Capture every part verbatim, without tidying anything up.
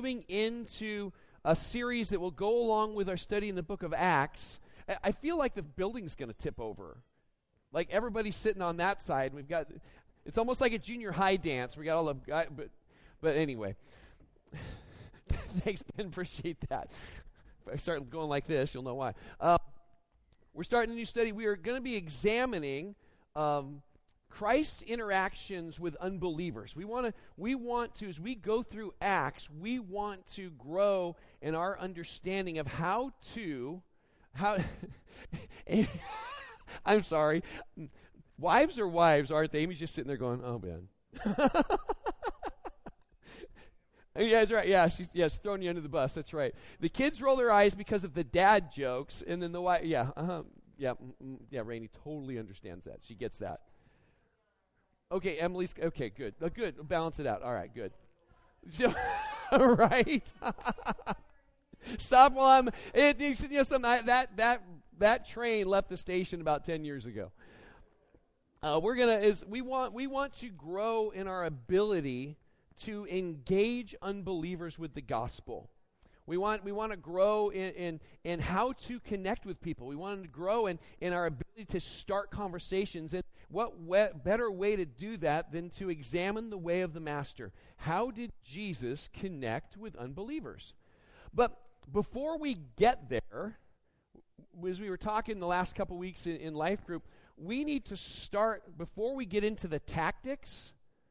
moving into a series that will go along with our study in the book of Acts. I, I feel like the building's going to tip over. Like everybody's sitting on that side. We've got, it's almost like a junior high dance. We got all the, guy, but, but anyway. Thanks, Ben. Appreciate that. If I start going like this, you'll know why. Uh, we're starting a new study. We are going to be examining um, Christ's interactions with unbelievers. We want to, we want to, as we go through Acts, we want to grow in our understanding of how to, how, I'm sorry, wives are wives, aren't they? Amy's just sitting there going, oh, Ben. Yeah, that's right. Yeah, she's yes, throwing you under the bus. That's right. The kids roll their eyes because of the dad jokes, and then the wife, yeah, uh-huh, yeah, mm, mm, yeah, Rainey totally understands that. She gets that. Okay, Emily's, okay, good. Uh, good, balance it out. All right, good. So, right? Stop while I'm, it, you know, some, I, that, that, that train left the station about ten years ago. Uh, we're going to, is we want, we want to grow in our ability to engage unbelievers with the gospel. We want we want to grow in, in, in how to connect with people. We want to grow in, in our ability to start conversations. And what we, better way to do that than to examine the way of the Master? How did Jesus connect with unbelievers? But before we get there, as we were talking the last couple weeks in, in Life Group, we need to start, before we get into the tactics,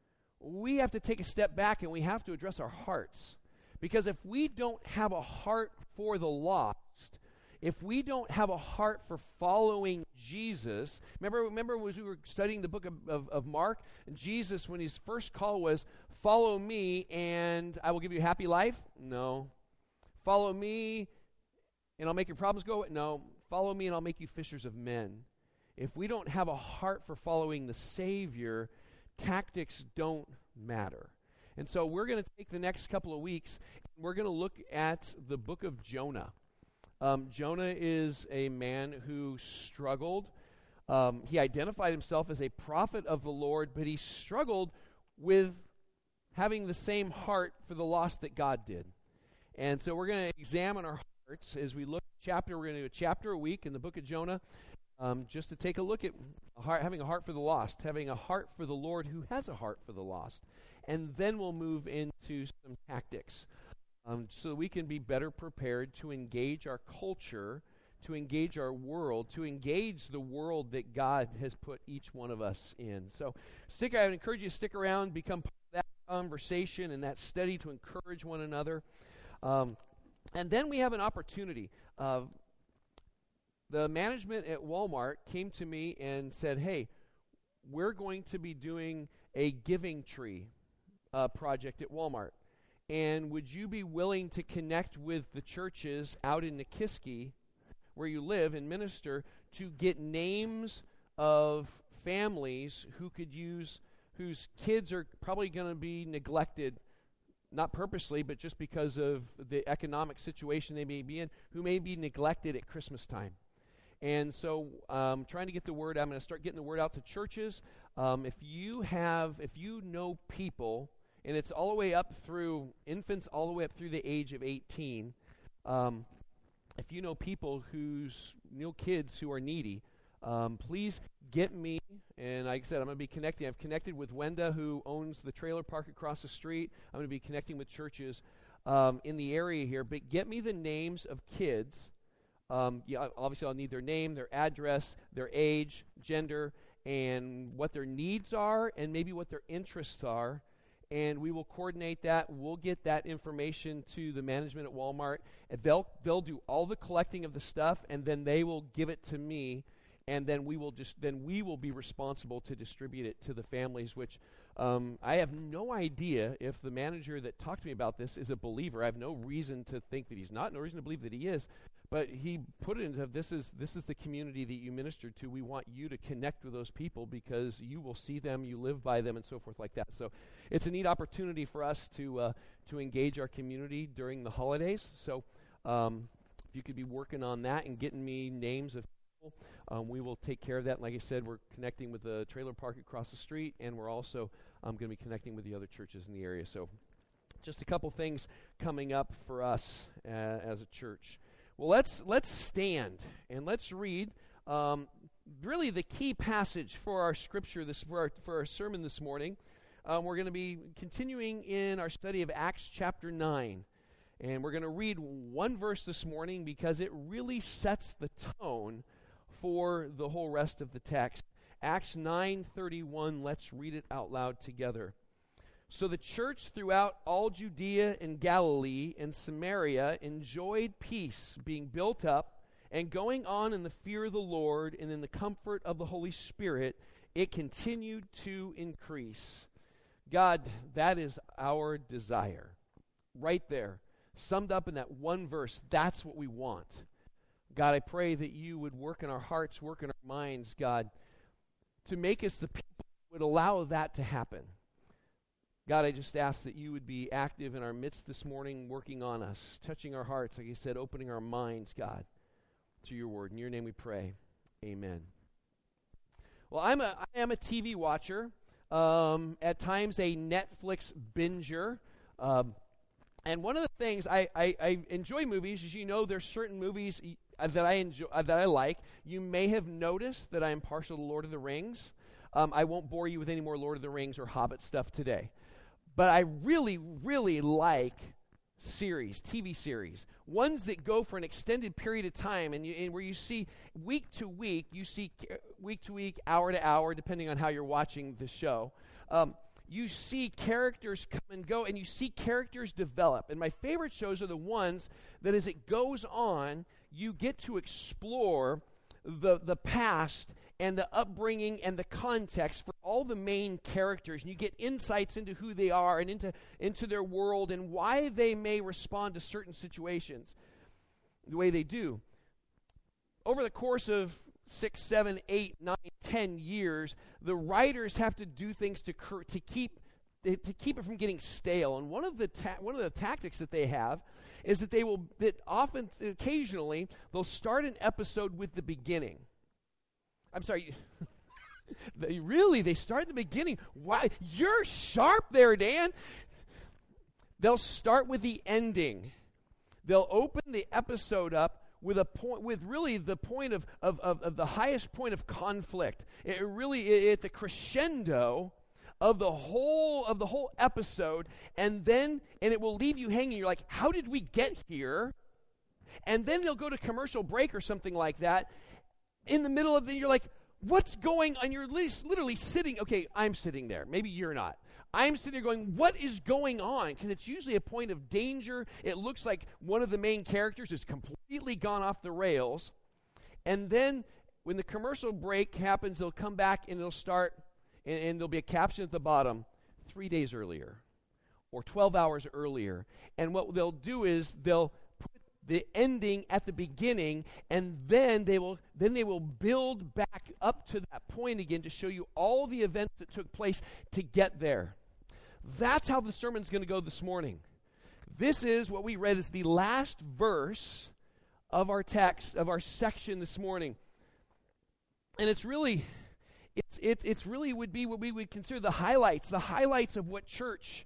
we have to take a step back and we have to address our hearts. Because if we don't have a heart for the lost, if we don't have a heart for following Jesus, remember, remember as we were studying the book of, of, of Mark, Jesus, when his first call was, follow me and I will give you a happy life? No. Follow me and I'll make your problems go away? No. Follow me and I'll make you fishers of men. If we don't have a heart for following the Savior, tactics don't matter. And so we're going to take the next couple of weeks, and we're going to look at the book of Jonah. Um, Jonah is a man who struggled. Um, he identified himself as a prophet of the Lord, but he struggled with having the same heart for the lost that God did. And so we're going to examine our hearts as we look at a chapter. We're going to do a chapter a week in the book of Jonah, um, just to take a look at a heart, having a heart for the lost, having a heart for the Lord who has a heart for the lost. And then we'll move into some tactics um, so that we can be better prepared to engage our culture, to engage our world, to engage the world that God has put each one of us in. So stick. I would encourage you to stick around, become part of that conversation and that study to encourage one another. Um, and then we have an opportunity. Uh, the management at Walmart came to me and said, hey, we're going to be doing a giving tree Uh, project at Walmart, and would you be willing to connect with the churches out in Nikiski, where you live and minister, to get names of families who could use, whose kids are probably going to be neglected, not purposely, but just because of the economic situation they may be in, who may be neglected at Christmas time. And so um, trying to get the word, I'm going to start getting the word out to churches. Um, if you have, if you know people, and it's all the way up through infants, all the way up through the age of eighteen. Um, if you know people whose, you know, kids who are needy, um, please get me. And like I said, I'm going to be connecting. I've connected with Wenda, who owns the trailer park across the street. I'm going to be connecting with churches um, in the area here. But get me the names of kids. Um, yeah, obviously, I'll need their name, their address, their age, gender, and what their needs are, and maybe what their interests are. And we will coordinate that. We'll get that information to the management at Walmart. And they'll they'll do all the collecting of the stuff, and then they will give it to me, and then we will just then we will be responsible to distribute it to the families. Which um, I have no idea if the manager that talked to me about this is a believer. I have no reason to think that he's not, no reason to believe that he is. But he put it into this is this is the community that you ministered to. We want you to connect with those people because you will see them, you live by them, and so forth like that. So it's a neat opportunity for us to uh, to engage our community during the holidays. So um, if you could be working on that and getting me names of people, um, we will take care of that. And like I said, we're connecting with the trailer park across the street, and we're also um, going to be connecting with the other churches in the area. So just a couple things coming up for us uh, as a church. Well, let's let's stand and let's read um, really the key passage for our scripture this for our, for our sermon this morning. Um, we're going to be continuing in our study of Acts chapter nine, and we're going to read one verse this morning because it really sets the tone for the whole rest of the text. Acts nine thirty-one. Let's read it out loud together. So the church throughout all Judea and Galilee and Samaria enjoyed peace, being built up and going on in the fear of the Lord and in the comfort of the Holy Spirit. It continued to increase. God, that is our desire. Right there, summed up in that one verse, that's what we want. God, I pray that you would work in our hearts, work in our minds, God, to make us the people who would allow that to happen. God, I just ask that you would be active in our midst this morning, working on us, touching our hearts, like I said, opening our minds, God, to your word. In your name we pray. Amen. Well, I'm a, I am a T V watcher, um, at times a Netflix binger. Um, and one of the things, I, I, I enjoy movies. As you know, there's certain movies that I enjoy, uh, that I like. You may have noticed that I am partial to Lord of the Rings. Um, I won't bore you with any more Lord of the Rings or Hobbit stuff today. But I really, really like series, T V series, ones that go for an extended period of time, and, you, and where you see week to week, you see week to week, hour to hour, depending on how you're watching the show. Um, you see characters come and go, and you see characters develop. And my favorite shows are the ones that, as it goes on, you get to explore the the past and the upbringing and the context for all the main characters, and you get insights into who they are and into, into their world and why they may respond to certain situations the way they do. Over the course of six, seven, eight, nine, ten years, the writers have to do things to cur- to keep to keep it from getting stale. And one of the ta- one of the tactics that they have is that they will that often occasionally they'll start an episode with the beginning. I'm sorry. they, really, they start at the beginning. Why? You're sharp there, Dan. They'll start with the ending. They'll open the episode up with a point, with really the point of of, of, of the highest point of conflict. It really it, at the crescendo of the whole of the whole episode, and then and it will leave you hanging. You're like, how did we get here? And then they'll go to commercial break or something like that. In the middle of the, you're like, what's going on? You're at least literally sitting. Okay, I'm sitting there. Maybe you're not. I'm sitting there going, what is going on? Because it's usually a point of danger. It looks like one of the main characters is completely gone off the rails. And then when the commercial break happens, they'll come back and it'll start, and, and there'll be a caption at the bottom, three days earlier or twelve hours earlier. And what they'll do is they'll the ending at the beginning, and then they will then they will build back up to that point again to show you all the events that took place to get there. That's how the sermon's going to go this morning. This is what we read as the last verse of our text, of our section this morning. And it's really it's it's it's really would be what we would consider the highlights, the highlights of what church.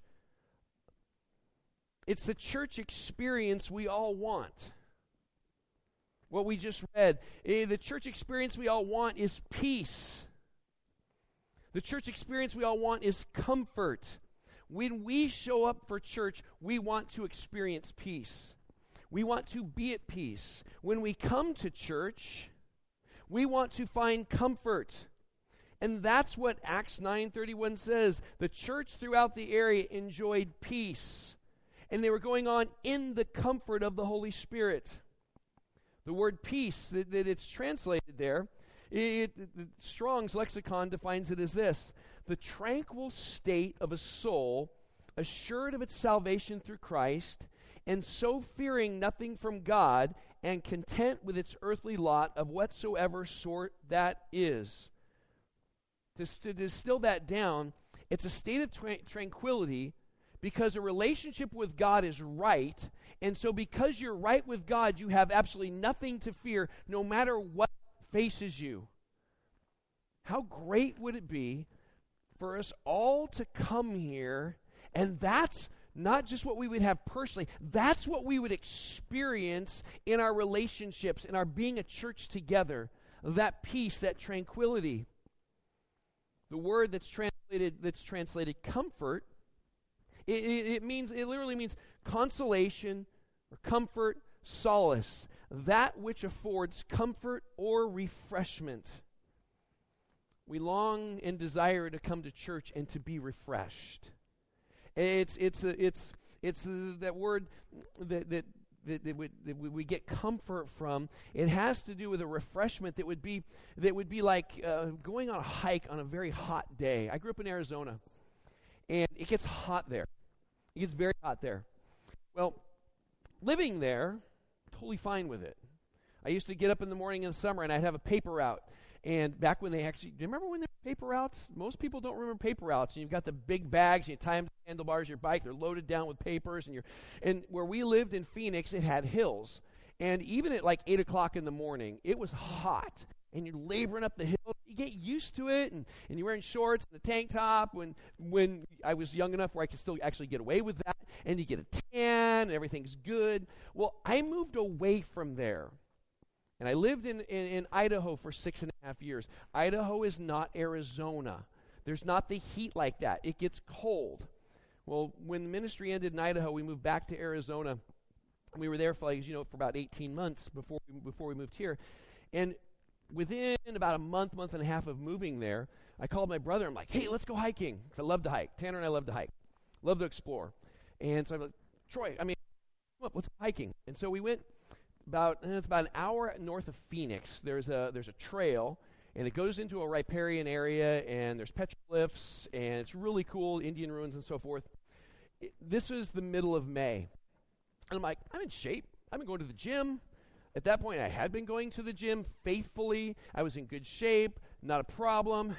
It's the church experience we all want. What we just read. Eh, the church experience we all want is peace. The church experience we all want is comfort. When we show up for church, we want to experience peace. We want to be at peace. When we come to church, we want to find comfort. And that's what Acts nine thirty-one says. The church throughout the area enjoyed peace. And they were going on in the comfort of the Holy Spirit. The word peace that, that it's translated there, it, it, the Strong's lexicon defines it as this: the tranquil state of a soul assured of its salvation through Christ, and so fearing nothing from God, and content with its earthly lot of whatsoever sort that is. To, to distill that down, it's a state of tra- tranquility because a relationship with God is right, and so because you're right with God, you have absolutely nothing to fear, no matter what faces you. How great would it be for us all to come here, and that's not just what we would have personally. That's what we would experience in our relationships, in our being a church together. That peace, that tranquility. The word that's translated that's translated comfort, it, it, it means it literally means consolation or comfort, solace, that which affords comfort or refreshment. We long and desire to come to church and to be refreshed. It's it's a, it's it's a, that word that that that, that, would, that we get comfort from. It has to do with a refreshment that would be that would be like uh, going on a hike on a very hot day. I grew up in Arizona, and it gets hot there. It gets very hot there. Well, living there, totally fine with it. I used to get up in the morning in the summer, and I'd have a paper route. And back when they actually, do you remember when there were paper routes? Most people don't remember paper routes. And you've got the big bags, and you tie them to the handlebars of your bike. They're loaded down with papers. And you're, and where we lived in Phoenix, it had hills. And even at like eight o'clock in the morning, it was hot. And you're laboring up the hill. You get used to it, and, and you're wearing shorts and a tank top. When when I was young enough where I could still actually get away with that, and you get a tan, and everything's good. Well, I moved away from there. And I lived in, in, in Idaho for six and a half years. Idaho is not Arizona. There's not the heat like that. It gets cold. Well, when the ministry ended in Idaho, we moved back to Arizona. We were there for, like, you know, for about eighteen months before we, before we moved here. And within about a month, month and a half of moving there, I called my brother. I'm like, hey, let's go hiking. Because I love to hike. Tanner and I love to hike. Love to explore. And so I'm like, Troy, I mean, come up, let's go hiking. And so we went. About and it's about an hour north of Phoenix. There's a there's a trail, and it goes into a riparian area, and there's petroglyphs, and it's really cool, Indian ruins and so forth. It, this is the middle of May, and I'm like, I'm in shape. I've been going to the gym. At that point, I had been going to the gym faithfully. I was in good shape, not a problem.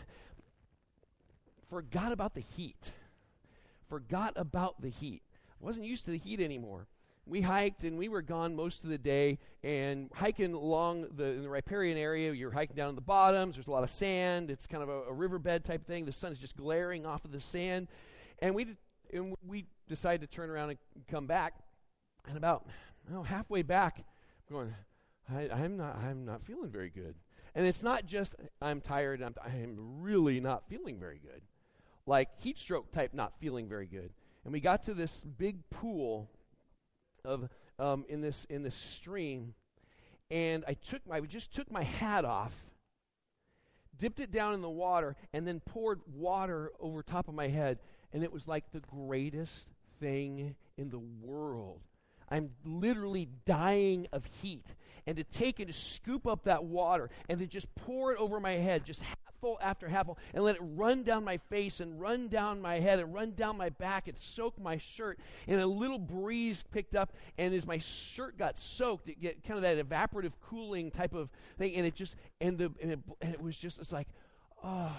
Forgot about the heat. Forgot about the heat. I wasn't used to the heat anymore. We hiked, and we were gone most of the day, and hiking along the, in the riparian area, you're hiking down in the bottoms, there's a lot of sand, it's kind of a, a riverbed type thing, the sun is just glaring off of the sand, and we, and we decided to turn around and come back, and about oh, halfway back, I'm going, I, I'm not I'm not feeling very good. And it's not just I'm tired, I'm, I'm really not feeling very good, like heat stroke type not feeling very good. And we got to this big pool of um, in this in this stream, and I took my I just took my hat off, dipped it down in the water, and then poured water over top of my head, and it was like the greatest thing in the world. I'm literally dying of heat, and to take and to scoop up that water and to just pour it over my head, just hatful after hatful, and let it run down my face and run down my head and run down my back and soak my shirt. And a little breeze picked up, and as my shirt got soaked, it get kind of that evaporative cooling type of thing, and it just and the and it, and it was just it's like, oh,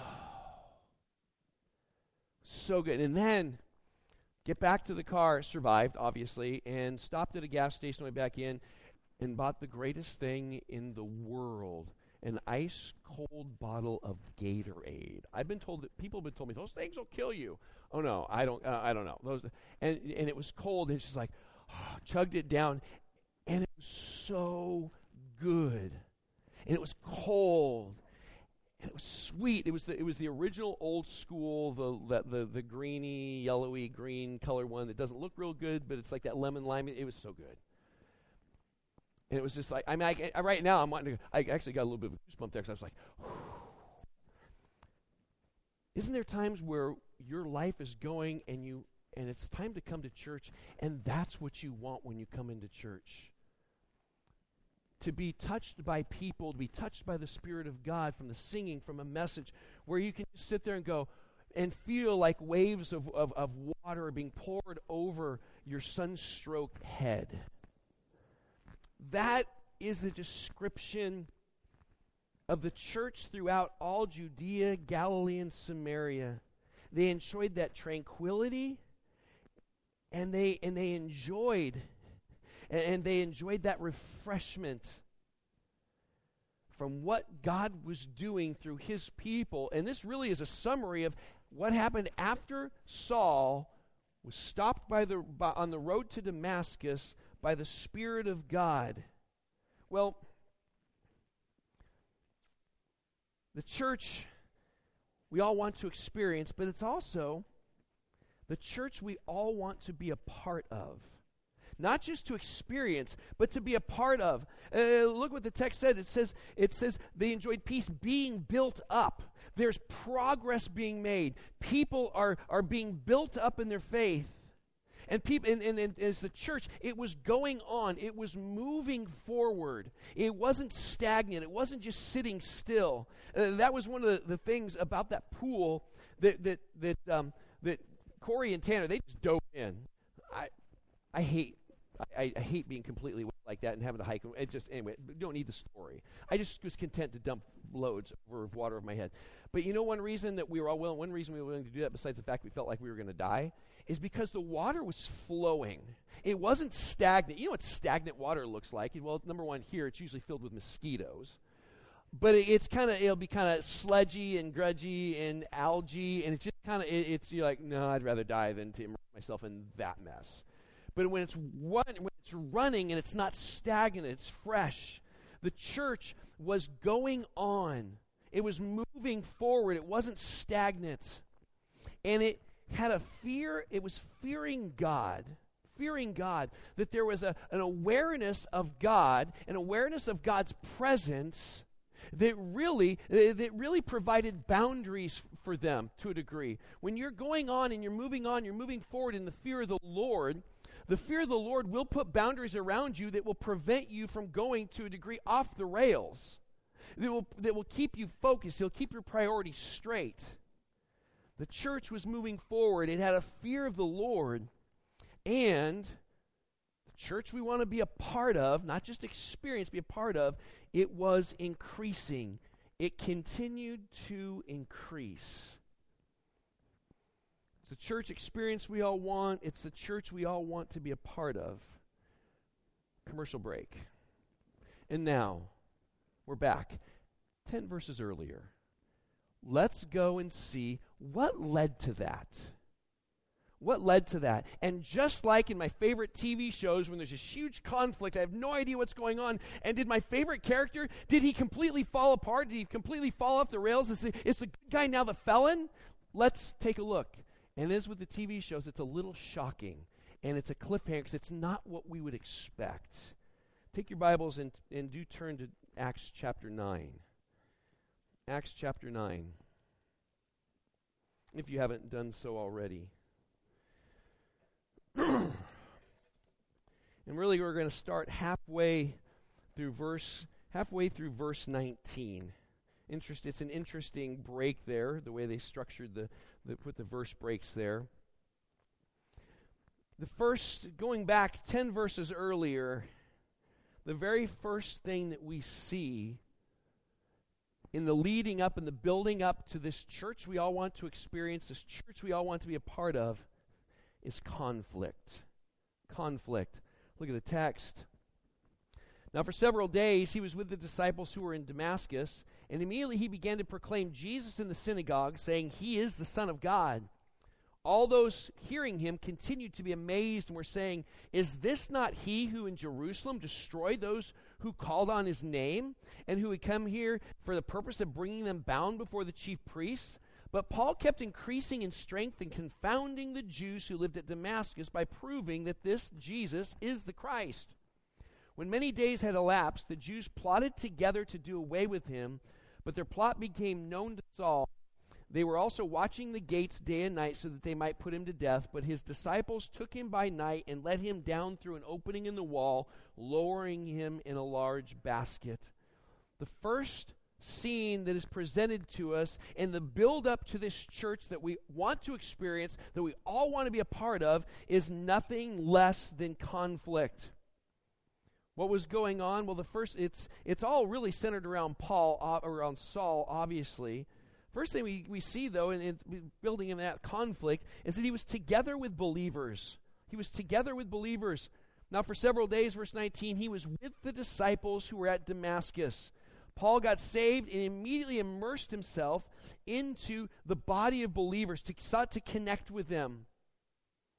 so good. And then get back to the car, survived, obviously, and stopped at a gas station, went back in, and bought the greatest thing in the world, an ice-cold bottle of Gatorade. I've been told that, people have been told me, those things will kill you. Oh, no, I don't uh, I don't know. Those, and, and it was cold, and it's just like, oh, chugged it down, and it was so good. And it was cold. And it was sweet. It was the it was the original old school, the the the, the greeny, yellowy, green color one that doesn't look real good, but it's like that lemon lime. It was so good. And it was just like, I mean, I, I, right now I'm wanting to, I actually got a little bit of a goosebump there because I was like, whew. Isn't there times where your life is going and you and it's time to come to church, and that's what you want when you come into church? To be touched by people, to be touched by the Spirit of God from the singing, from a message, where you can just sit there and go and feel like waves of, of, of water being poured over your sunstroke head. That is a description of the church throughout all Judea, Galilee, and Samaria. They enjoyed that tranquility, and they and they enjoyed And they enjoyed that refreshment from what God was doing through his people. And this really is a summary of what happened after Saul was stopped by the by, on the road to Damascus by the Spirit of God. Well, the church we all want to experience, but it's also the church we all want to be a part of. Not just to experience, but to be a part of. Uh, look what the text said. It says, it says they enjoyed peace being built up. There's progress being made. People are, are being built up in their faith. And, people, and, and, and as the church, it was going on. It was moving forward. It wasn't stagnant. It wasn't just sitting still. Uh, that was one of the, the things about that pool that that that um, that Corey and Tanner, they just dove in. I I hate I, I hate being completely wet like that and having to hike. It just anyway, you don't need the story. I just was content to dump loads over water over my head. But you know, one reason that we were all willing, one reason we were willing to do that, besides the fact we felt like we were going to die, is because the water was flowing. It wasn't stagnant. You know what stagnant water looks like? Well, number one, here it's usually filled with mosquitoes. But it, it's kind of, it'll be kind of sludgy and grudgy and algae, and it's just kind of, it, it's, you're like, no, I'd rather die than to immerse myself in that mess. But when it's run, when it's running and it's not stagnant, it's fresh. The church was going on. It was moving forward. It wasn't stagnant. And it had a fear. It was fearing God. Fearing God. That there was a, an awareness of God, an awareness of God's presence that really, that really provided boundaries f- for them to a degree. When you're going on and you're moving on, you're moving forward in the fear of the Lord, the fear of the Lord will put boundaries around you that will prevent you from going to a degree off the rails. That will, that will keep you focused. It'll keep your priorities straight. The church was moving forward. It had a fear of the Lord. And the church we want to be a part of, not just experience, be a part of, it was increasing. It continued to increase. It's the church experience we all want. It's the church we all want to be a part of. Commercial break. And now, we're back. Ten verses earlier. Let's go and see what led to that. What led to that? And just like in my favorite T V shows when there's this huge conflict, I have no idea what's going on. And did my favorite character, did he completely fall apart? Did he completely fall off the rails? Is the, is the good guy now the felon? Let's take a look. And as with the T V shows, it's a little shocking. And it's a cliffhanger because it's not what we would expect. Take your Bibles and, and do turn to Acts chapter nine. Acts chapter nine. If you haven't done so already. And really we're going to start halfway through verse halfway through verse nineteen. Interest it's an interesting break there, the way they structured the, the put the verse breaks there. The first, going back ten verses earlier, the very first thing that we see in the leading up and the building up to this church we all want to experience, this church we all want to be a part of, is conflict. Conflict. Look at the text. Now for several days he was with the disciples who were in Damascus, and immediately he began to proclaim Jesus in the synagogue, saying, "He is the Son of God." All those hearing him continued to be amazed and were saying, "Is this not he who in Jerusalem destroyed those who called on his name, and who had come here for the purpose of bringing them bound before the chief priests?" But Paul kept increasing in strength and confounding the Jews who lived at Damascus by proving that this Jesus is the Christ. When many days had elapsed, the Jews plotted together to do away with him, but their plot became known to Saul. They were also watching the gates day and night so that they might put him to death, but his disciples took him by night and let him down through an opening in the wall, lowering him in a large basket. The first scene that is presented to us in the build up to this church that we want to experience, that we all want to be a part of, is nothing less than conflict. What was going on? Well, the first, it's it's all really centered around Paul, uh, around Saul, obviously. First thing we, we see, though, in, in building in that conflict, is that he was together with believers. He was together with believers. Now, for several days, verse nineteen, he was with the disciples who were at Damascus. Paul got saved and immediately immersed himself into the body of believers, to sought to connect with them.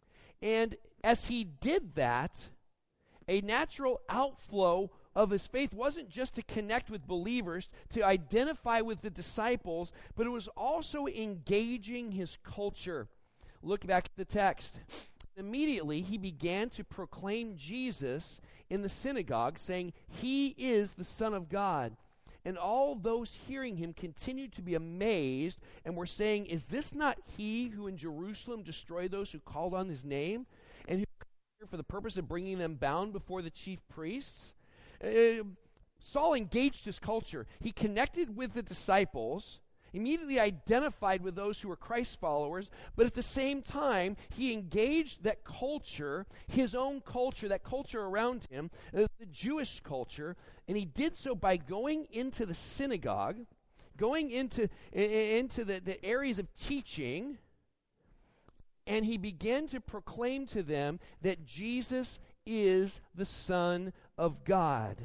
And as he did that, a natural outflow of his faith wasn't just to connect with believers, to identify with the disciples, but it was also engaging his culture. Look back at the text. Immediately, he began to proclaim Jesus in the synagogue, saying, "He is the Son of God." And all those hearing him continued to be amazed and were saying, "Is this not he who in Jerusalem destroyed those who called on his name, and who came here for the purpose of bringing them bound before the chief priests?" Uh, Saul engaged his culture. He connected with the disciples, immediately identified with those who were Christ followers, but at the same time, he engaged that culture, his own culture, that culture around him, uh, the Jewish culture, and he did so by going into the synagogue, going into, I- into the, the areas of teaching, and he began to proclaim to them that Jesus is the Son of God.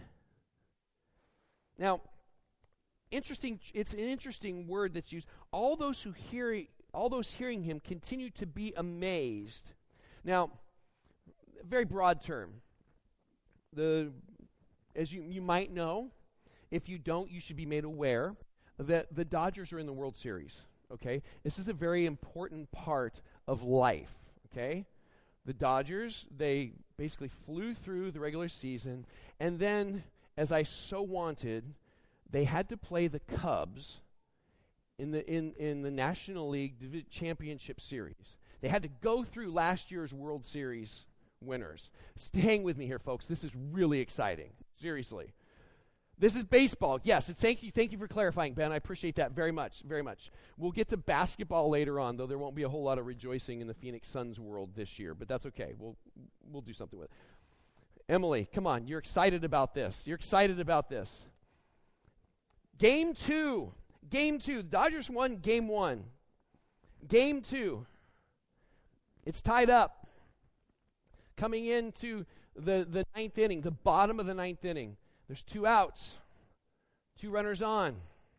Now, Interesting. It's an interesting word that's used. All those who hear, all those hearing him, continue to be amazed. Now, very broad term. The, as you you might know, if you don't, you should be made aware that the Dodgers are in the World Series. Okay, this is a very important part of life. Okay, the Dodgers, they basically flew through the regular season, and then, as I so wanted, they had to play the Cubs in the in, in the National League Divi- Championship Series. They had to go through last year's World Series winners. Staying with me here, folks. This is really exciting. Seriously. This is baseball. Yes, it's, thank you, thank you for clarifying, Ben. I appreciate that very much, very much. We'll get to basketball later on, though there won't be a whole lot of rejoicing in the Phoenix Suns world this year, but that's okay. We'll we'll do something with it. Emily, come on. You're excited about this. You're excited about this. Game two. Game two. The Dodgers won game one. Game two. It's tied up. Coming into the, the ninth inning, the bottom of the ninth inning. There's two outs. Two runners on.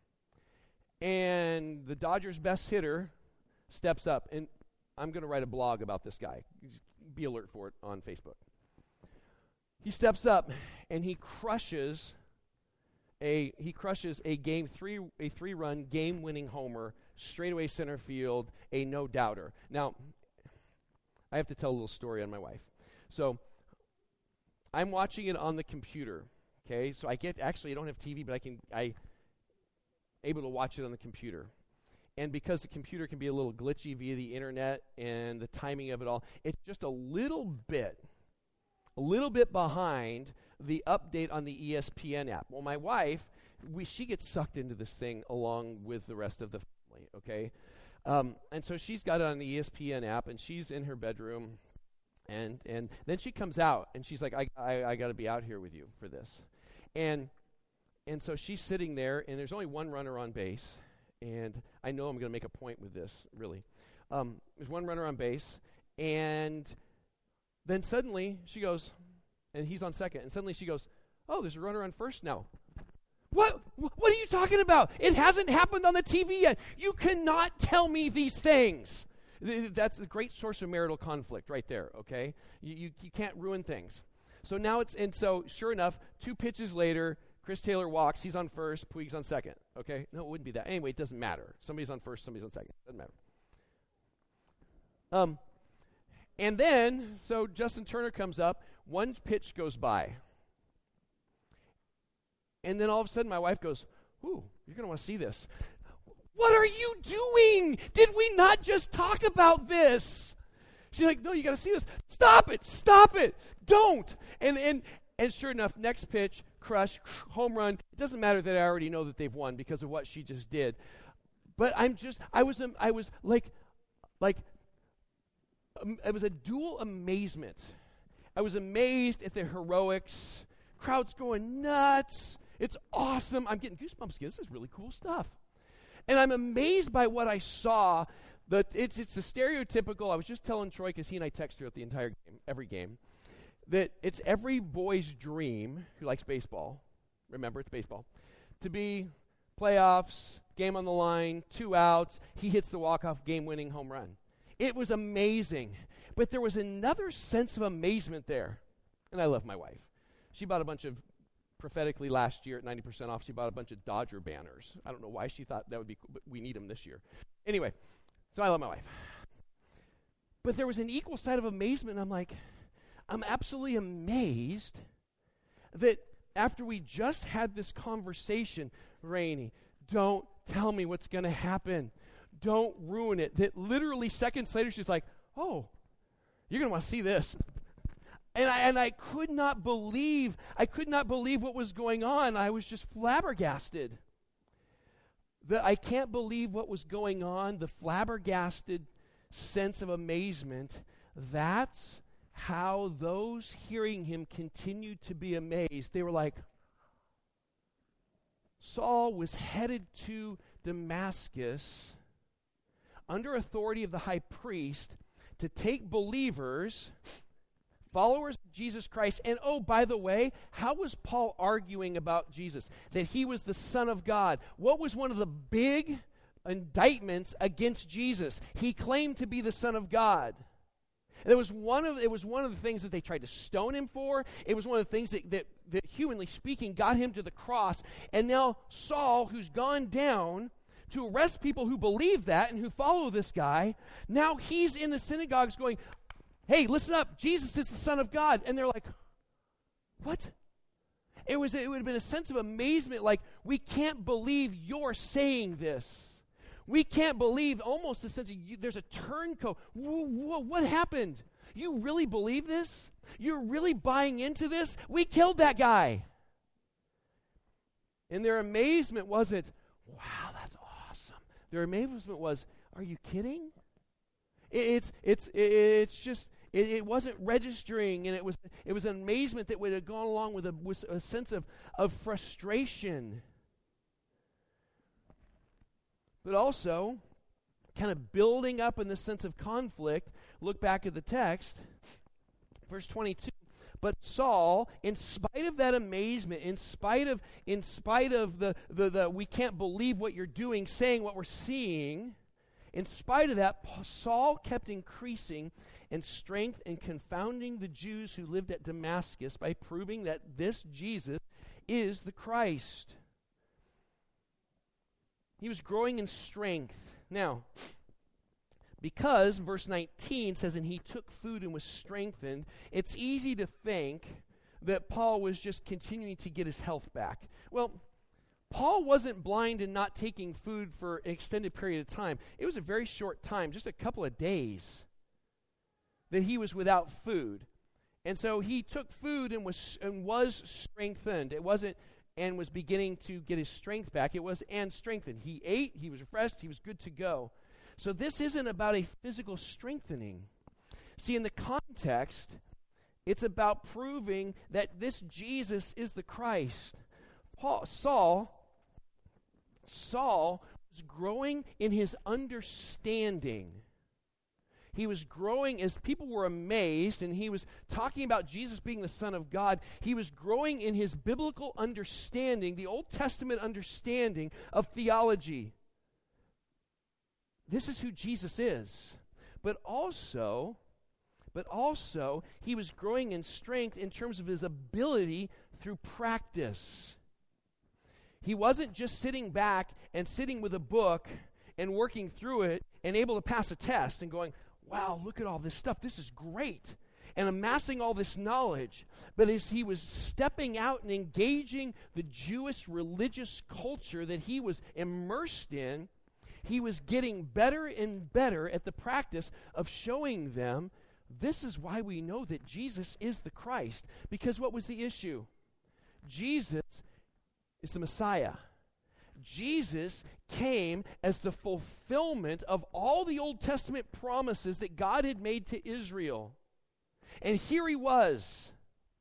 And the Dodgers' best hitter steps up. And I'm going to write a blog about this guy. Be alert for it on Facebook. He steps up and he crushes A, he crushes a game three, a three-run game-winning homer, straightaway center field, a no-doubter. Now, I have to tell a little story on my wife. So, I'm watching it on the computer. Okay, so I get actually I don't have T V, but I can I able to watch it on the computer. And because the computer can be a little glitchy via the internet and the timing of it all, it's just a little bit, a little bit behind the update on the E S P N app. Well, my wife, we she gets sucked into this thing along with the rest of the family, okay? Um, and so she's got it on the E S P N app, and she's in her bedroom, and and then she comes out, and she's like, I I, I got to be out here with you for this. And and so she's sitting there, and there's only one runner on base, and I know I'm going to make a point with this, really. Um, there's one runner on base, and then suddenly she goes, and he's on second, and suddenly she goes, oh, there's a runner on first now. What? What are you talking about? It hasn't happened on the T V yet. You cannot tell me these things. That's a great source of marital conflict right there, okay? You, you, you can't ruin things. So now it's, and so sure enough, two pitches later, Chris Taylor walks. He's on first. Puig's on second, okay? No, it wouldn't be that. Anyway, it doesn't matter. Somebody's on first, somebody's on second. Doesn't matter. Um, and then, so Justin Turner comes up. One pitch goes by. And then all of a sudden, my wife goes, ooh, you're going to want to see this. What are you doing? Did we not just talk about this? She's like, no, you got to see this. Stop it. Stop it. Don't. And and and sure enough, next pitch, crush, home run. It doesn't matter that I already know that they've won because of what she just did. But I'm just, I was, um, I was like, like, um, it was a dual amazement. I was amazed at the heroics. Crowd's going nuts. It's awesome. I'm getting goosebumps again. This is really cool stuff. And I'm amazed by what I saw. That it's it's a stereotypical, I was just telling Troy, because he and I text throughout the entire game, every game, that it's every boy's dream who likes baseball, remember, it's baseball, to be playoffs, game on the line, two outs, he hits the walk-off game-winning home run. It was amazing. But there was another sense of amazement there. And I love my wife. She bought a bunch of, prophetically last year at ninety percent off, she bought a bunch of Dodger banners. I don't know why she thought that would be cool, but we need them this year. Anyway, so I love my wife. But there was an equal side of amazement. I'm like, I'm absolutely amazed that after we just had this conversation, Rainey, don't tell me what's going to happen. Don't ruin it. That literally seconds later, she's like, oh, you're going to want to see this. And I, and I could not believe, I could not believe what was going on. I was just flabbergasted. The, I can't believe what was going on, the flabbergasted sense of amazement. That's how those hearing him continued to be amazed. They were like, Saul was headed to Damascus under authority of the high priest to take believers, followers of Jesus Christ. And oh, by the way, how was Paul arguing about Jesus? That he was the Son of God. What was one of the big indictments against Jesus? He claimed to be the Son of God. And it was one of it was one of the things that they tried to stone him for. It was one of the things that, that, that humanly speaking, got him to the cross. And now Saul, who's gone down to arrest people who believe that and who follow this guy, now he's in the synagogues going, hey, listen up, Jesus is the Son of God. And they're like, what? It was it would have been a sense of amazement, like, we can't believe you're saying this. We can't believe, almost a sense of, you, there's a turncoat. Whoa, whoa, what happened? You really believe this? You're really buying into this? We killed that guy. And their amazement wasn't, wow, that's awesome. Their amazement was, are you kidding? It, it's it's it's just it, it wasn't registering, and it was it was an amazement that would have gone along with a, with a sense of of frustration. But also, kind of building up in the sense of conflict, look back at the text, verse twenty-two. But Saul, in spite of that amazement, in spite of in spite of the, the, the we can't believe what you're doing, saying what we're seeing, in spite of that, Saul kept increasing in strength and confounding the Jews who lived at Damascus by proving that this Jesus is the Christ. He was growing in strength. Now, because verse nineteen says, and he took food and was strengthened, it's easy to think that Paul was just continuing to get his health back. Well, Paul wasn't blind and not taking food for an extended period of time. It was a very short time, just a couple of days, that he was without food. And so he took food and was and was strengthened. It wasn't and was beginning to get his strength back. It was and strengthened. He ate, he was refreshed, he was good to go. So this isn't about a physical strengthening. See, in the context, it's about proving that this Jesus is the Christ. Paul, Saul, Saul was growing in his understanding. He was growing as people were amazed, and he was talking about Jesus being the Son of God. He was growing in his biblical understanding, the Old Testament understanding of theology. This is who Jesus is. But also, but also, he was growing in strength in terms of his ability through practice. He wasn't just sitting back and sitting with a book and working through it and able to pass a test and going, wow, look at all this stuff. This is great. And amassing all this knowledge. But as he was stepping out and engaging the Jewish religious culture that he was immersed in, he was getting better and better at the practice of showing them, this is why we know that Jesus is the Christ. Because what was the issue? Jesus is the Messiah. Jesus came as the fulfillment of all the Old Testament promises that God had made to Israel. And here he was.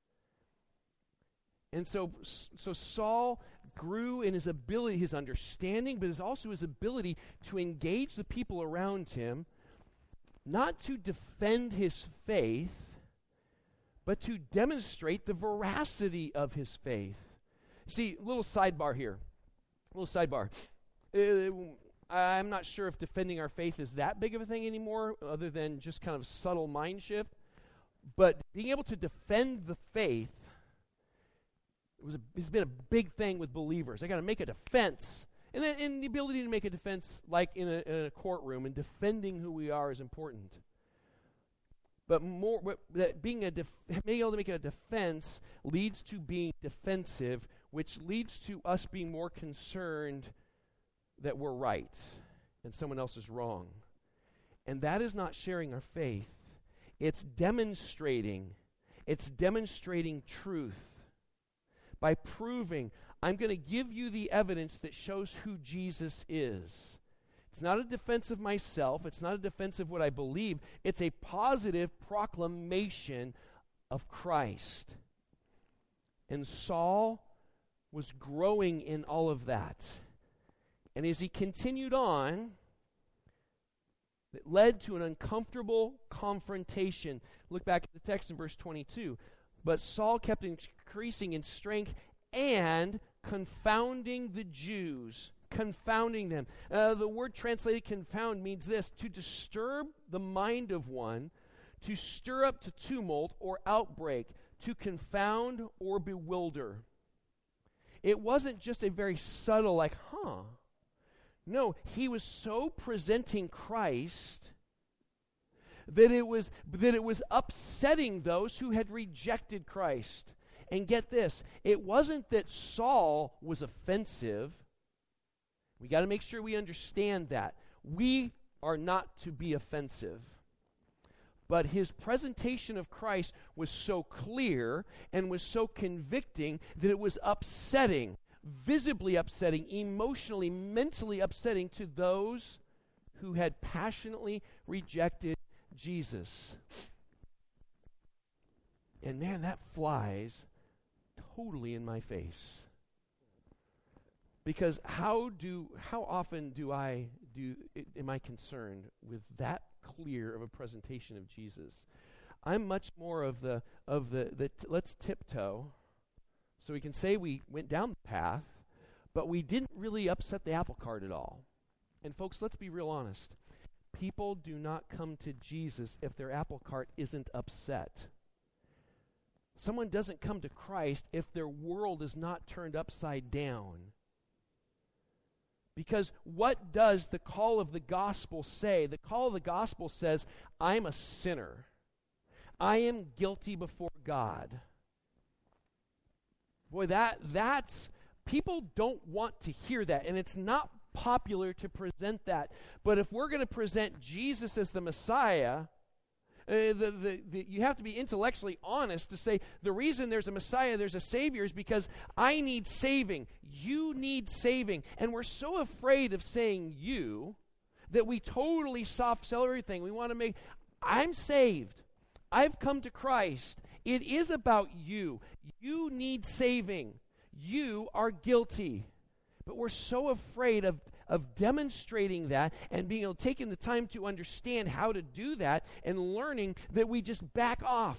And so, so Saul grew in his ability, his understanding, but his also his ability to engage the people around him, not to defend his faith, but to demonstrate the veracity of his faith. See, little sidebar here. Little sidebar. Uh, I'm not sure if defending our faith is that big of a thing anymore, other than just kind of subtle mind shift. But being able to defend the faith it was a, it's been a big thing with believers. I got to make a defense. And, then, and the ability to make a defense like in a, in a courtroom and defending who we are is important. But more, but that being a def, being able to make a defense leads to being defensive, which leads to us being more concerned that we're right and someone else is wrong. And that is not sharing our faith. It's demonstrating. It's demonstrating truth by proving, I'm going to give you the evidence that shows who Jesus is. It's not a defense of myself. It's not a defense of what I believe. It's a positive proclamation of Christ. And Saul was growing in all of that. And as he continued on, it led to an uncomfortable confrontation. Look back at the text in verse twenty-two. But Saul kept increasing in strength and confounding the Jews. Confounding them. Uh, the word translated confound means this: to disturb the mind of one, to stir up to tumult or outbreak, to confound or bewilder. It wasn't just a very subtle, like, huh. No, he was so presenting Christ that it was that it was upsetting those who had rejected Christ. And get this, it wasn't that Saul was offensive. We got to make sure we understand that. We are not to be offensive. But his presentation of Christ was so clear and was so convicting that it was upsetting, visibly upsetting, emotionally, mentally upsetting to those who had passionately rejected Jesus. And man, that flies totally in my face. Because how do how often do I do am I concerned with that clear of a presentation of Jesus? I'm much more of the of the, the t- let's tiptoe, so we can say we went down the path, but we didn't really upset the apple cart at all. And folks, let's be real honest. People do not come to Jesus if their apple cart isn't upset. Someone doesn't come to Christ if their world is not turned upside down. Because what does the call of the gospel say? The call of the gospel says, I'm a sinner. I am guilty before God. Boy, that that's, people don't want to hear that, and it's not popular to present that. But if we're going to present Jesus as the Messiah, Uh, the, the, the, you have to be intellectually honest to say the reason there's a Messiah, there's a Savior, is because I need saving. You need saving. And we're so afraid of saying you that we totally soft sell everything. We want to make, I'm saved. I've come to Christ. It is about you. You need saving. You are guilty. But we're so afraid of of demonstrating that and being able to taking the time to understand how to do that and learning that we just back off.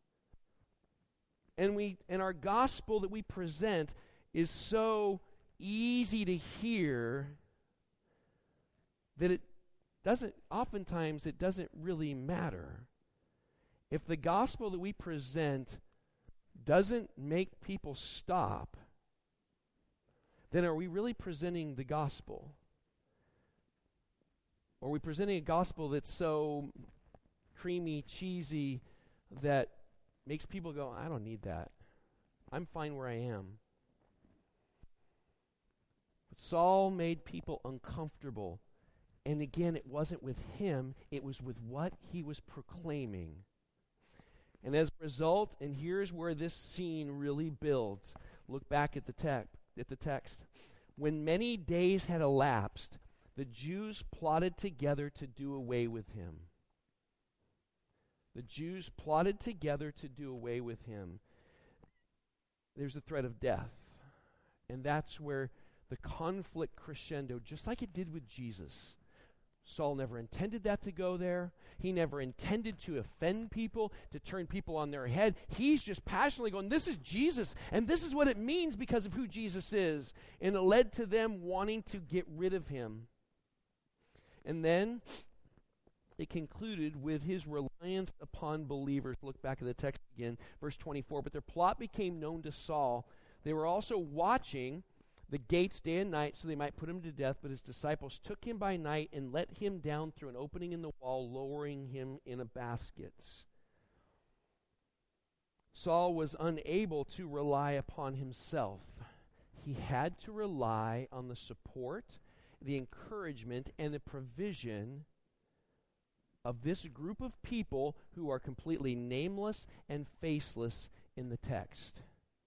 And we and our gospel that we present is so easy to hear that it doesn't, oftentimes it doesn't really matter. If the gospel that we present doesn't make people stop, then are we really presenting the gospel? Or are we presenting a gospel that's so creamy, cheesy, that makes people go, I don't need that. I'm fine where I am. But Saul made people uncomfortable. And again, it wasn't with him, it was with what he was proclaiming. And as a result, and here's where this scene really builds. Look back at the text. At the text. When many days had elapsed, the Jews plotted together to do away with him. The Jews plotted together to do away with him. There's a threat of death. And that's where the conflict crescendo, just like it did with Jesus. Saul never intended that to go there. He never intended to offend people, to turn people on their head. He's just passionately going, this is Jesus, and this is what it means because of who Jesus is. And it led to them wanting to get rid of him. And then it concluded with his reliance upon believers. Look back at the text again, verse twenty-four. But their plot became known to Saul. They were also watching the gates day and night so they might put him to death. But his disciples took him by night and let him down through an opening in the wall, lowering him in a basket. Saul was unable to rely upon himself. He had to rely on the support, the encouragement, and the provision of this group of people who are completely nameless and faceless in the text.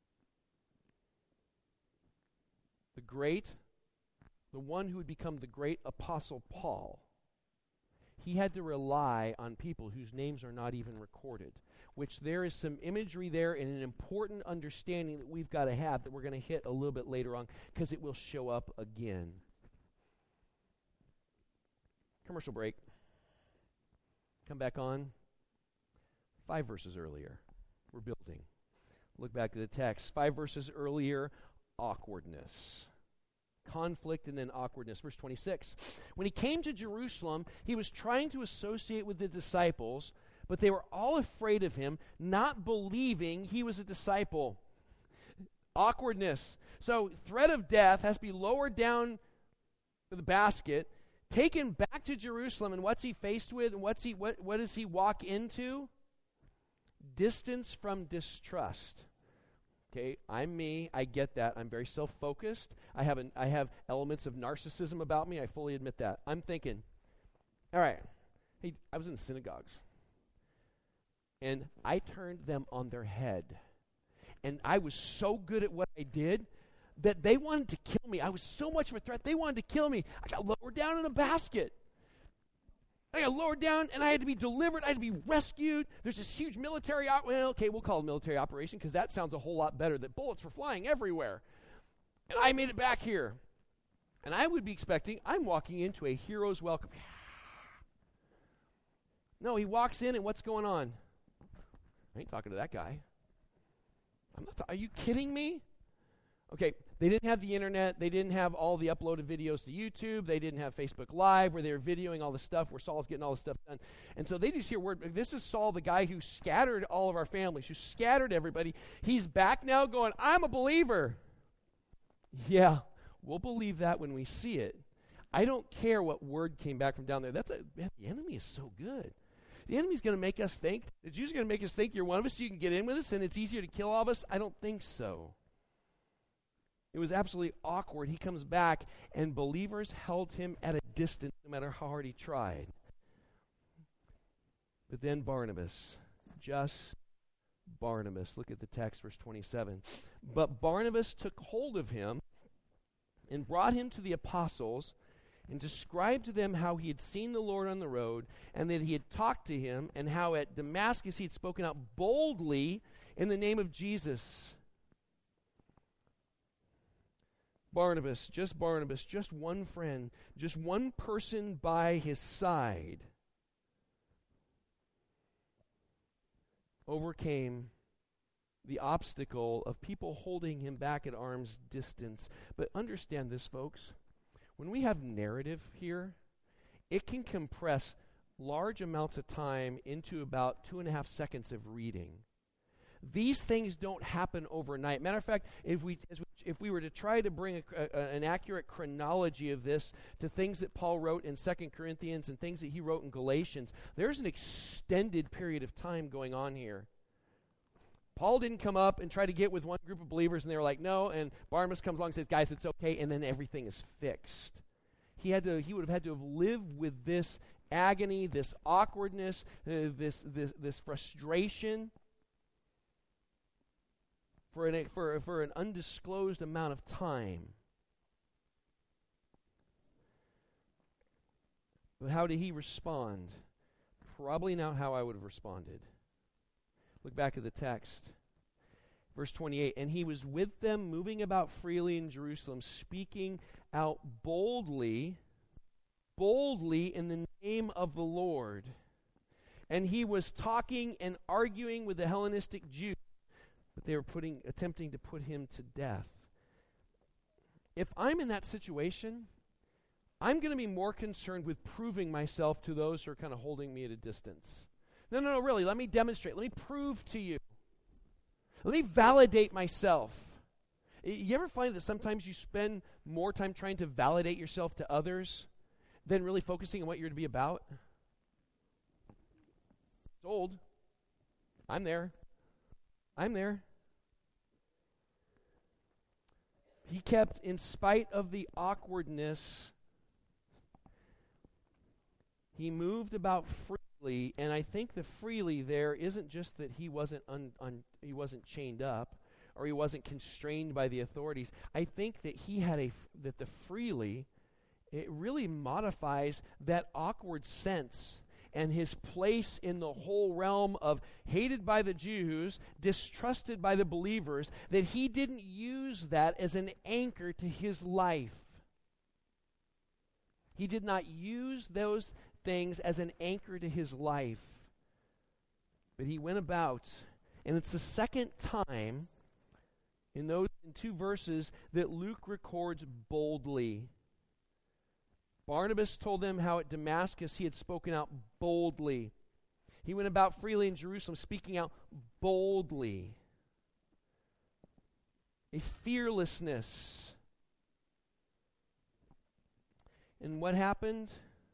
The great, the one who would become the great apostle Paul, he had to rely on people whose names are not even recorded, which there is some imagery there and an important understanding that we've got to have that we're going to hit a little bit later on because it will show up again. Commercial break. Come back on. Five verses earlier. We're building. Look back at the text. Five verses earlier, awkwardness. Conflict and then awkwardness. Verse twenty-six. When he came to Jerusalem, he was trying to associate with the disciples, but they were all afraid of him, not believing he was a disciple. Awkwardness. So threat of death has to be lowered down to the basket, taken back to Jerusalem, and what's he faced with? And what's he what, what does he walk into? Distance from distrust. Okay, I'm me. I get that. I'm very self-focused. I have an, I have elements of narcissism about me. I fully admit that. I'm thinking, all right, hey, I was in synagogues, and I turned them on their head. And I was so good at what I did that they wanted to kill me. I was so much of a threat, they wanted to kill me. I got lowered down in a basket. I got lowered down, and I had to be delivered. I had to be rescued. There's this huge military, op- well, okay, we'll call it a military operation because that sounds a whole lot better, that bullets were flying everywhere. And I made it back here. And I would be expecting, I'm walking into a hero's welcome. No, he walks in, and what's going on? I ain't talking to that guy. I'm not. T- are you kidding me? Okay, they didn't have the internet. They didn't have all the uploaded videos to YouTube. They didn't have Facebook Live where they were videoing all the stuff, where Saul's getting all the stuff done. And so they just hear word. This is Saul, the guy who scattered all of our families, who scattered everybody. He's back now going, I'm a believer. Yeah, we'll believe that when we see it. I don't care what word came back from down there. That's a, man, the enemy is so good. The enemy's going to make us think, the Jews are going to make us think you're one of us so you can get in with us and it's easier to kill all of us. I don't think so. It was absolutely awkward. He comes back, and believers held him at a distance no matter how hard he tried. But then Barnabas, just Barnabas. Look at the text, verse twenty-seven. But Barnabas took hold of him and brought him to the apostles and described to them how he had seen the Lord on the road and that he had talked to him and how at Damascus he had spoken out boldly in the name of Jesus. Barnabas, just Barnabas, just one friend, just one person by his side, overcame the obstacle of people holding him back at arm's distance. But understand this, folks. When we have narrative here, it can compress large amounts of time into about two and a half seconds of reading. These things don't happen overnight. Matter of fact, if we as we, if we were to try to bring a, a, an accurate chronology of this to things that Paul wrote in Second Corinthians and things that he wrote in Galatians, there's an extended period of time going on here. Paul didn't come up and try to get with one group of believers and they were like, no, and Barnabas comes along and says, guys, it's okay, and then everything is fixed. He had to. He would have had to have lived with this agony, this awkwardness, uh, this, this, this frustration, For an, for, for an undisclosed amount of time. But how did he respond? Probably not how I would have responded. Look back at the text. Verse twenty-eight, and he was with them, moving about freely in Jerusalem, speaking out boldly, boldly in the name of the Lord. And he was talking and arguing with the Hellenistic Jews, but they were putting, attempting to put him to death. If I'm in that situation, I'm going to be more concerned with proving myself to those who are kind of holding me at a distance. No, no, no, really, let me demonstrate. Let me prove to you. Let me validate myself. You ever find that sometimes you spend more time trying to validate yourself to others than really focusing on what you're to be about? It's old. I'm there. I'm there. He kept, in spite of the awkwardness, he moved about freely, and I think the freely there isn't just that he wasn't un, un, he wasn't chained up, or he wasn't constrained by the authorities. I think that he had a that the freely, it really modifies that awkward sense and his place in the whole realm of hated by the Jews, distrusted by the believers, that he didn't use that as an anchor to his life. He did not use those things as an anchor to his life. But he went about, and it's the second time in those in two verses that Luke records boldly. Barnabas told them how at Damascus he had spoken out boldly. He went about freely in Jerusalem, speaking out boldly. A fearlessness. And what happened?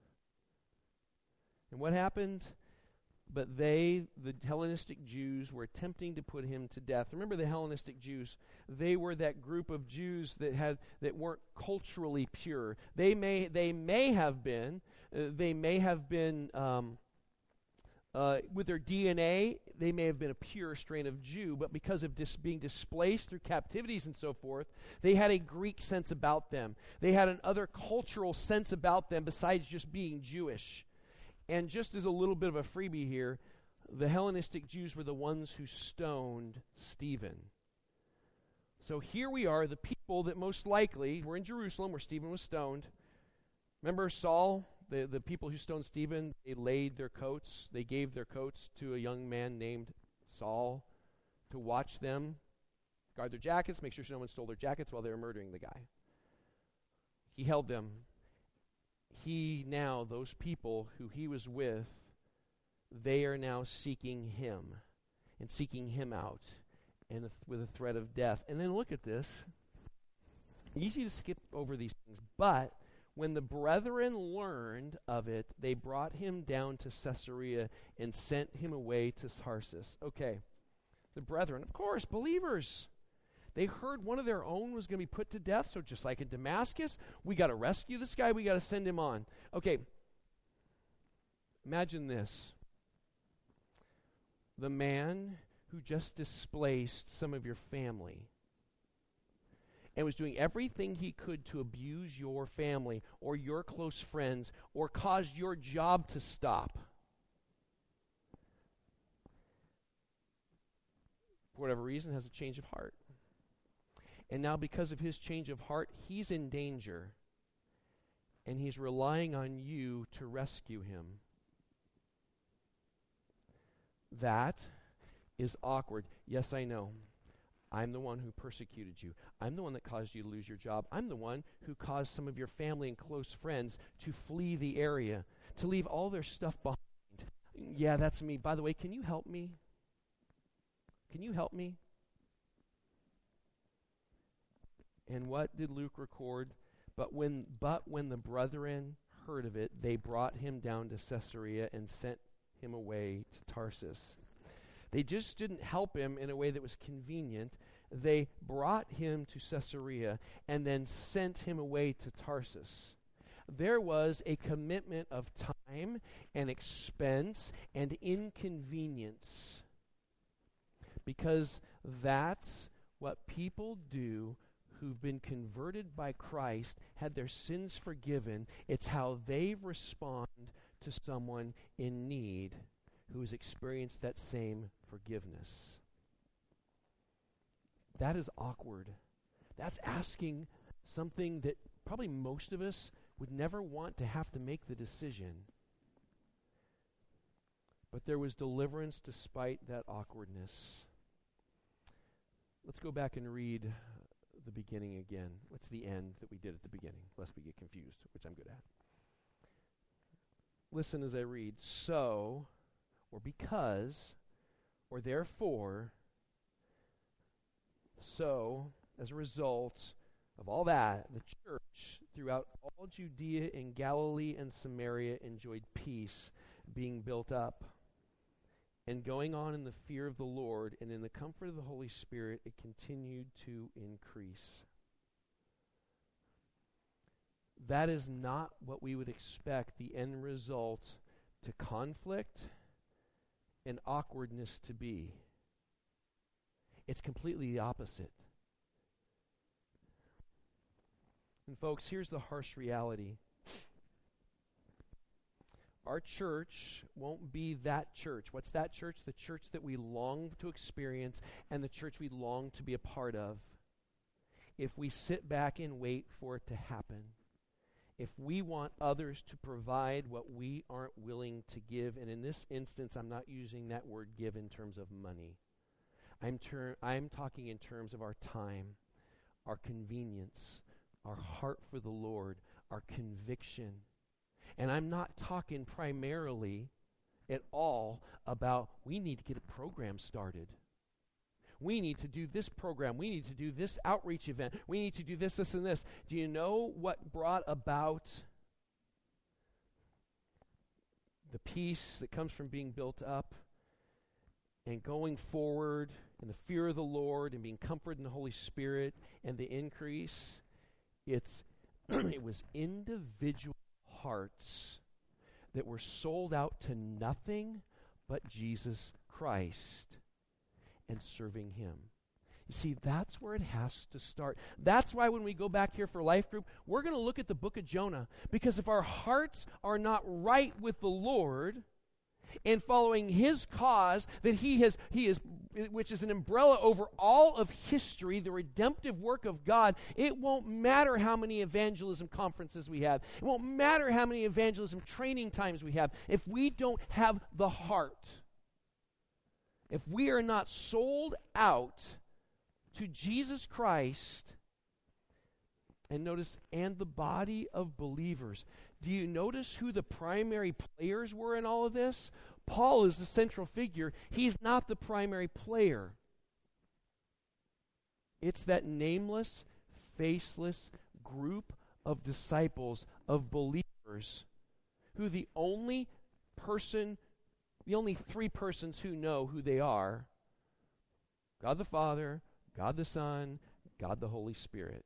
And what happened? But they, the Hellenistic Jews, were attempting to put him to death. Remember the Hellenistic Jews? They were that group of Jews that had that weren't culturally pure. They may they may have been uh, they may have been um, uh, with their D N A. They may have been a pure strain of Jew, but because of dis- being displaced through captivities and so forth, they had a Greek sense about them. They had an other cultural sense about them besides just being Jewish. And just as a little bit of a freebie here, the Hellenistic Jews were the ones who stoned Stephen. So here we are, the people that most likely were in Jerusalem where Stephen was stoned. Remember Saul, the, the people who stoned Stephen, they laid their coats, they gave their coats to a young man named Saul to watch them, guard their jackets, make sure no one stole their jackets while they were murdering the guy. He held them. He now, those people who he was with, they are now seeking him and seeking him out and th- with a threat of death. And then look at this. Easy to skip over these things. But when the brethren learned of it, they brought him down to Caesarea and sent him away to Tarsus. Okay, the brethren, of course, believers. They heard one of their own was going to be put to death, so just like in Damascus, we got to rescue this guy, we got to send him on. Okay, imagine this. The man who just displaced some of your family and was doing everything he could to abuse your family or your close friends or cause your job to stop. For whatever reason, has a change of heart. And now because of his change of heart, he's in danger. And he's relying on you to rescue him. That is awkward. Yes, I know. I'm the one who persecuted you. I'm the one that caused you to lose your job. I'm the one who caused some of your family and close friends to flee the area, to leave all their stuff behind. Yeah, that's me. By the way, can you help me? Can you help me? And what did Luke record? But when but when the brethren heard of it, they brought him down to Caesarea and sent him away to Tarsus. They just didn't help him in a way that was convenient. They brought him to Caesarea and then sent him away to Tarsus. There was a commitment of time and expense and inconvenience, because that's what people do who've been converted by Christ, had their sins forgiven. It's how they respond to someone in need who has experienced that same forgiveness. That is awkward. That's asking something that probably most of us would never want to have to make the decision. But there was deliverance despite that awkwardness. Let's go back and read the beginning again. What's the end that we did at the beginning? Lest we get confused, which I'm good at. Listen as I read. So, or because, or therefore, so, as a result of all that, the church throughout all Judea and Galilee and Samaria enjoyed peace, being built up, and going on in the fear of the Lord and in the comfort of the Holy Spirit, it continued to increase. That is not what we would expect the end result to conflict and awkwardness to be. It's completely the opposite. And folks, here's the harsh reality. Our church won't be that church. What's that church? The church that we long to experience and the church we long to be a part of. If we sit back and wait for it to happen. If we want others to provide what we aren't willing to give, and in this instance, I'm not using that word give in terms of money. I'm, ter- I'm talking in terms of our time, our convenience, our heart for the Lord, our conviction. And I'm not talking primarily at all about we need to get a program started. We need to do this program. We need to do this outreach event. We need to do this, this, and this. Do you know what brought about the peace that comes from being built up and going forward in the fear of the Lord and being comforted in the Holy Spirit and the increase? It's it was individual hearts that were sold out to nothing but Jesus Christ and serving Him. You see, that's where it has to start. That's why when we go back here for Life Group, we're going to look at the book of Jonah. Because if our hearts are not right with the Lord and following His cause that He has, He is, which is an umbrella over all of history, the redemptive work of God, it won't matter how many evangelism conferences we have. It won't matter how many evangelism training times we have. If we don't have the heart, if we are not sold out to Jesus Christ, and notice, and the body of believers. Do you notice who the primary players were in all of this? Paul is the central figure. He's not the primary player. It's that nameless, faceless group of disciples, of believers, who the only person The only three persons who know who they are, God the Father, God the Son, God the Holy Spirit.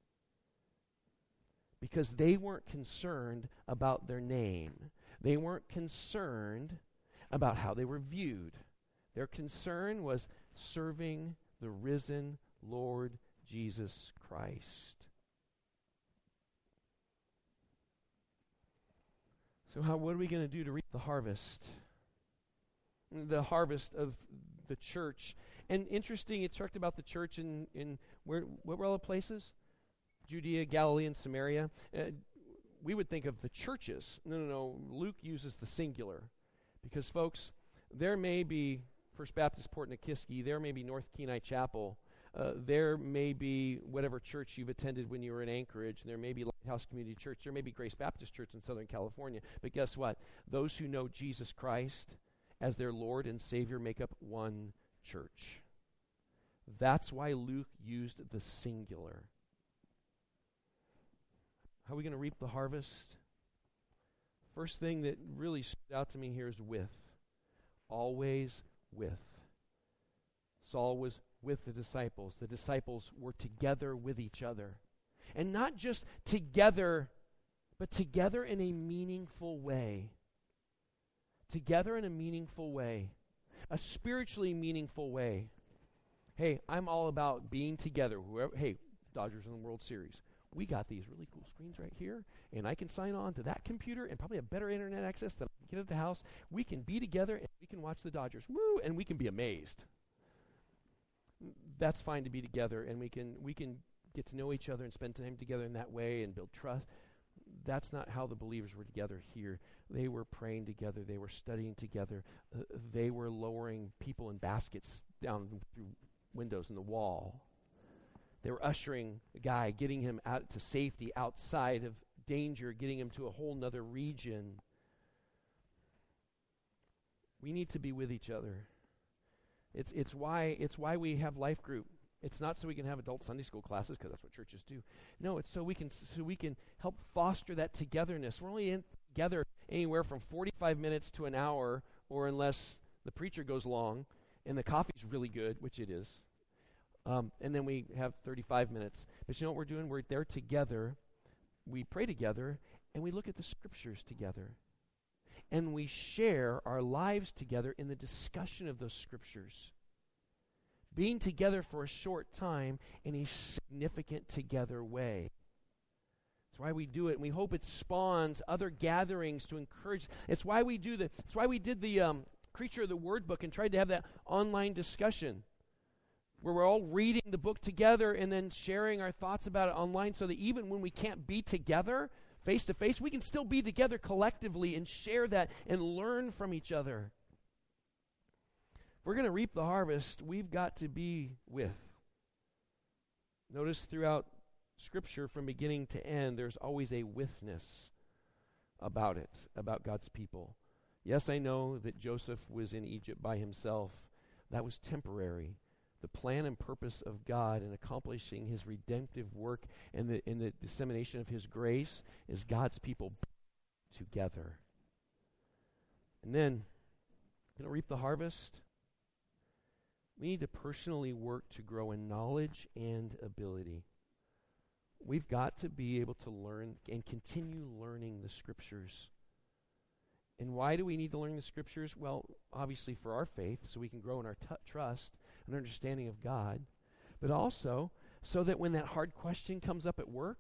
Because they weren't concerned about their name. They weren't concerned about how they were viewed. Their concern was serving the risen Lord Jesus Christ. So how, what are we going to do to reap the harvest? The harvest of the church. And interesting, it talked about the church in, in where, what were all the places? Judea, Galilee, and Samaria. Uh, we would think of the churches. No, no, no. Luke uses the singular. Because, folks, there may be First Baptist Port Nikiski, there may be North Kenai Chapel, uh, there may be whatever church you've attended when you were in Anchorage, and there may be Lighthouse Community Church, there may be Grace Baptist Church in Southern California. But guess what? Those who know Jesus Christ as their Lord and Savior make up one church. That's why Luke used the singular. How are we going to reap the harvest? First thing that really stood out to me here is with. Always with. Saul was with the disciples. The disciples were together with each other. And not just together, but together in a meaningful way. Together in a meaningful way. A spiritually meaningful way. Hey, I'm all about being together. Whoever, hey, Dodgers in the World Series. We got these really cool screens right here, and I can sign on to that computer and probably have better internet access than I can get at the house. We can be together, and we can watch the Dodgers. Woo! And we can be amazed. That's fine to be together, and we can we can get to know each other and spend time together in that way and build trust. That's not how the believers were together here. They were praying together. They were studying together. Uh, they were lowering people in baskets down through windows in the wall. They were ushering a guy, getting him out to safety, outside of danger, getting him to a whole nother region. We need to be with each other. It's it's why it's why we have life group. It's not so we can have adult Sunday school classes, because that's what churches do. No, it's so we can so we can help foster that togetherness. We're only in together anywhere from forty-five minutes to an hour, or unless the preacher goes long and the coffee's really good, which it is. Um, and then we have thirty-five minutes. But you know what we're doing? We're there together. We pray together, and we look at the scriptures together. And we share our lives together in the discussion of those scriptures. Being together for a short time in a significant together way. That's why we do it, and we hope it spawns other gatherings to encourage. It's why we do the. It's why we did the um, Creature of the Word book and tried to have that online discussion, where we're all reading the book together and then sharing our thoughts about it online, so that even when we can't be together face to face, we can still be together collectively and share that and learn from each other. If we're going to reap the harvest, we've got to be with. Notice throughout Scripture, from beginning to end, there's always a withness about it, about God's people. Yes, I know that Joseph was in Egypt by himself. That was temporary. The plan and purpose of God in accomplishing his redemptive work and the, in the dissemination of his grace is God's people together. And then, going to reap the harvest, we need to personally work to grow in knowledge and ability. We've got to be able to learn and continue learning the Scriptures. And why do we need to learn the Scriptures? Well, obviously for our faith, so we can grow in our t- trust and understanding of God, but also so that when that hard question comes up at work,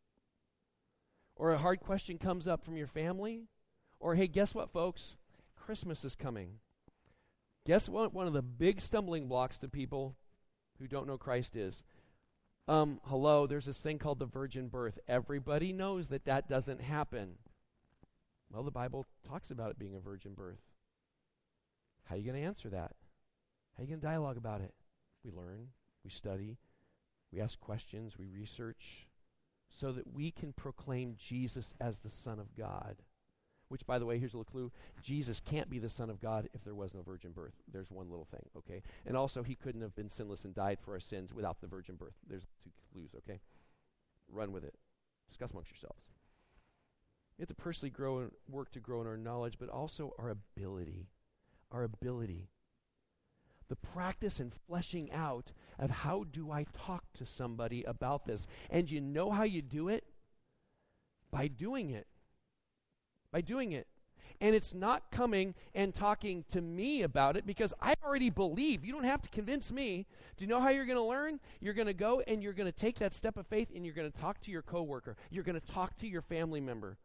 or a hard question comes up from your family, or hey, guess what, folks? Christmas is coming. Guess what one of the big stumbling blocks to people who don't know Christ is? Um, hello, there's this thing called the virgin birth. Everybody knows that that doesn't happen. Well, the Bible talks about it being a virgin birth. How are you going to answer that? How are you going to dialogue about it? We learn, we study, we ask questions, we research, so that we can proclaim Jesus as the Son of God. Which, by the way, here's a little clue. Jesus can't be the Son of God if there was no virgin birth. There's one little thing, okay? And also, he couldn't have been sinless and died for our sins without the virgin birth. There's two clues, okay? Run with it. Discuss amongst yourselves. We have to personally grow and work to grow in our knowledge, but also our ability. Our ability. The practice and fleshing out of how do I talk to somebody about this. And you know how you do it? By doing it. By doing it. And it's not coming and talking to me about it, because I already believe. You don't have to convince me. Do you know how you're going to learn? You're going to go and you're going to take that step of faith and you're going to talk to your coworker. You're going to talk to your family member.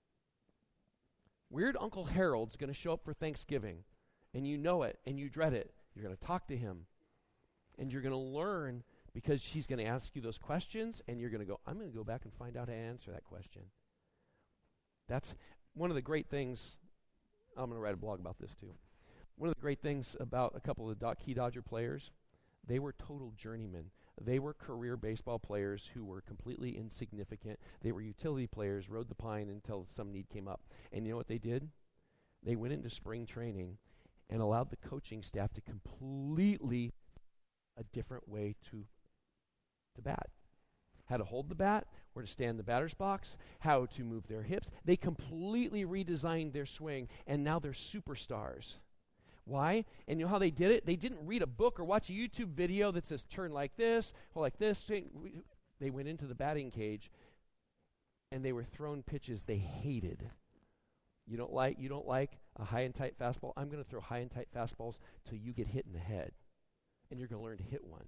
Weird Uncle Harold's going to show up for Thanksgiving, and you know it, and you dread it. You're going to talk to him, and you're going to learn, because he's going to ask you those questions, and you're going to go, I'm going to go back and find out how to answer that question. That's one of the great things. I'm going to write a blog about this too. One of the great things about a couple of the key Dodger players, they were total journeymen. They were career baseball players who were completely insignificant. They were utility players, rode the pine until some need came up. And you know what they did? They went into spring training and allowed the coaching staff to completely a different way to, to bat. How to hold the bat, where to stand in the batter's box, how to move their hips. They completely redesigned their swing, and now they're superstars. Why? And you know how they did it? They didn't read a book or watch a YouTube video that says turn like this, or like this. They went into the batting cage, and they were thrown pitches they hated. You don't like you don't like a high and tight fastball? I'm going to throw high and tight fastballs till you get hit in the head, and you're going to learn to hit one.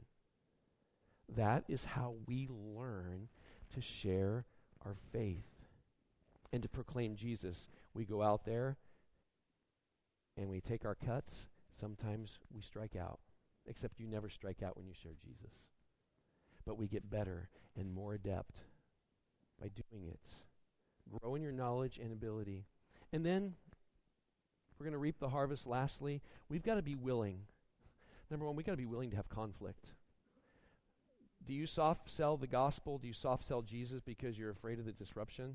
That is how we learn to share our faith and to proclaim Jesus. We go out there and we take our cuts. Sometimes we strike out, except you never strike out when you share Jesus. But we get better and more adept by doing it. Grow in your knowledge and ability. And then, if we're going to reap the harvest, lastly, we've got to be willing. Number one, we've got to be willing to have conflict. Do you soft sell the gospel? Do you soft sell Jesus because you're afraid of the disruption?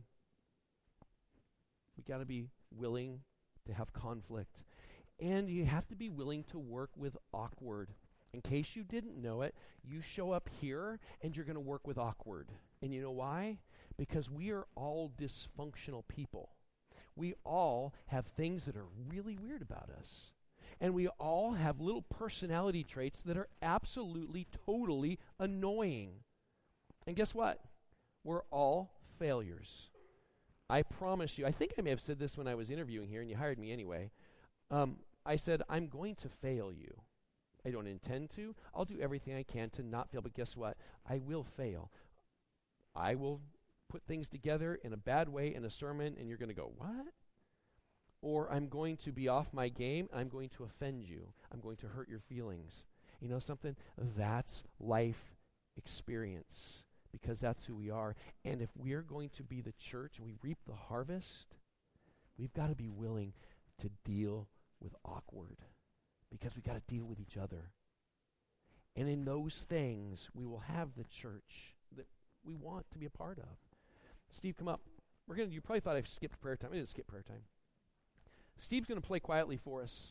We got to be willing to have conflict. And you have to be willing to work with awkward. In case you didn't know it, you show up here and you're going to work with awkward. And you know why? Because we are all dysfunctional people. We all have things that are really weird about us. And we all have little personality traits that are absolutely, totally annoying. And guess what? We're all failures. I promise you, I think I may have said this when I was interviewing here, and you hired me anyway. Um, I said, I'm going to fail you. I don't intend to. I'll do everything I can to not fail, but guess what? I will fail. I will put things together in a bad way in a sermon, and you're going to go, what? Or I'm going to be off my game, and I'm going to offend you. I'm going to hurt your feelings. You know something? That's life experience, because that's who we are. And if we're going to be the church and we reap the harvest, we've got to be willing to deal with awkward, because we've got to deal with each other. And in those things, we will have the church that we want to be a part of. Steve, come up. We're gonna. You probably thought I skipped prayer time. I didn't skip prayer time. Steve's going to play quietly for us,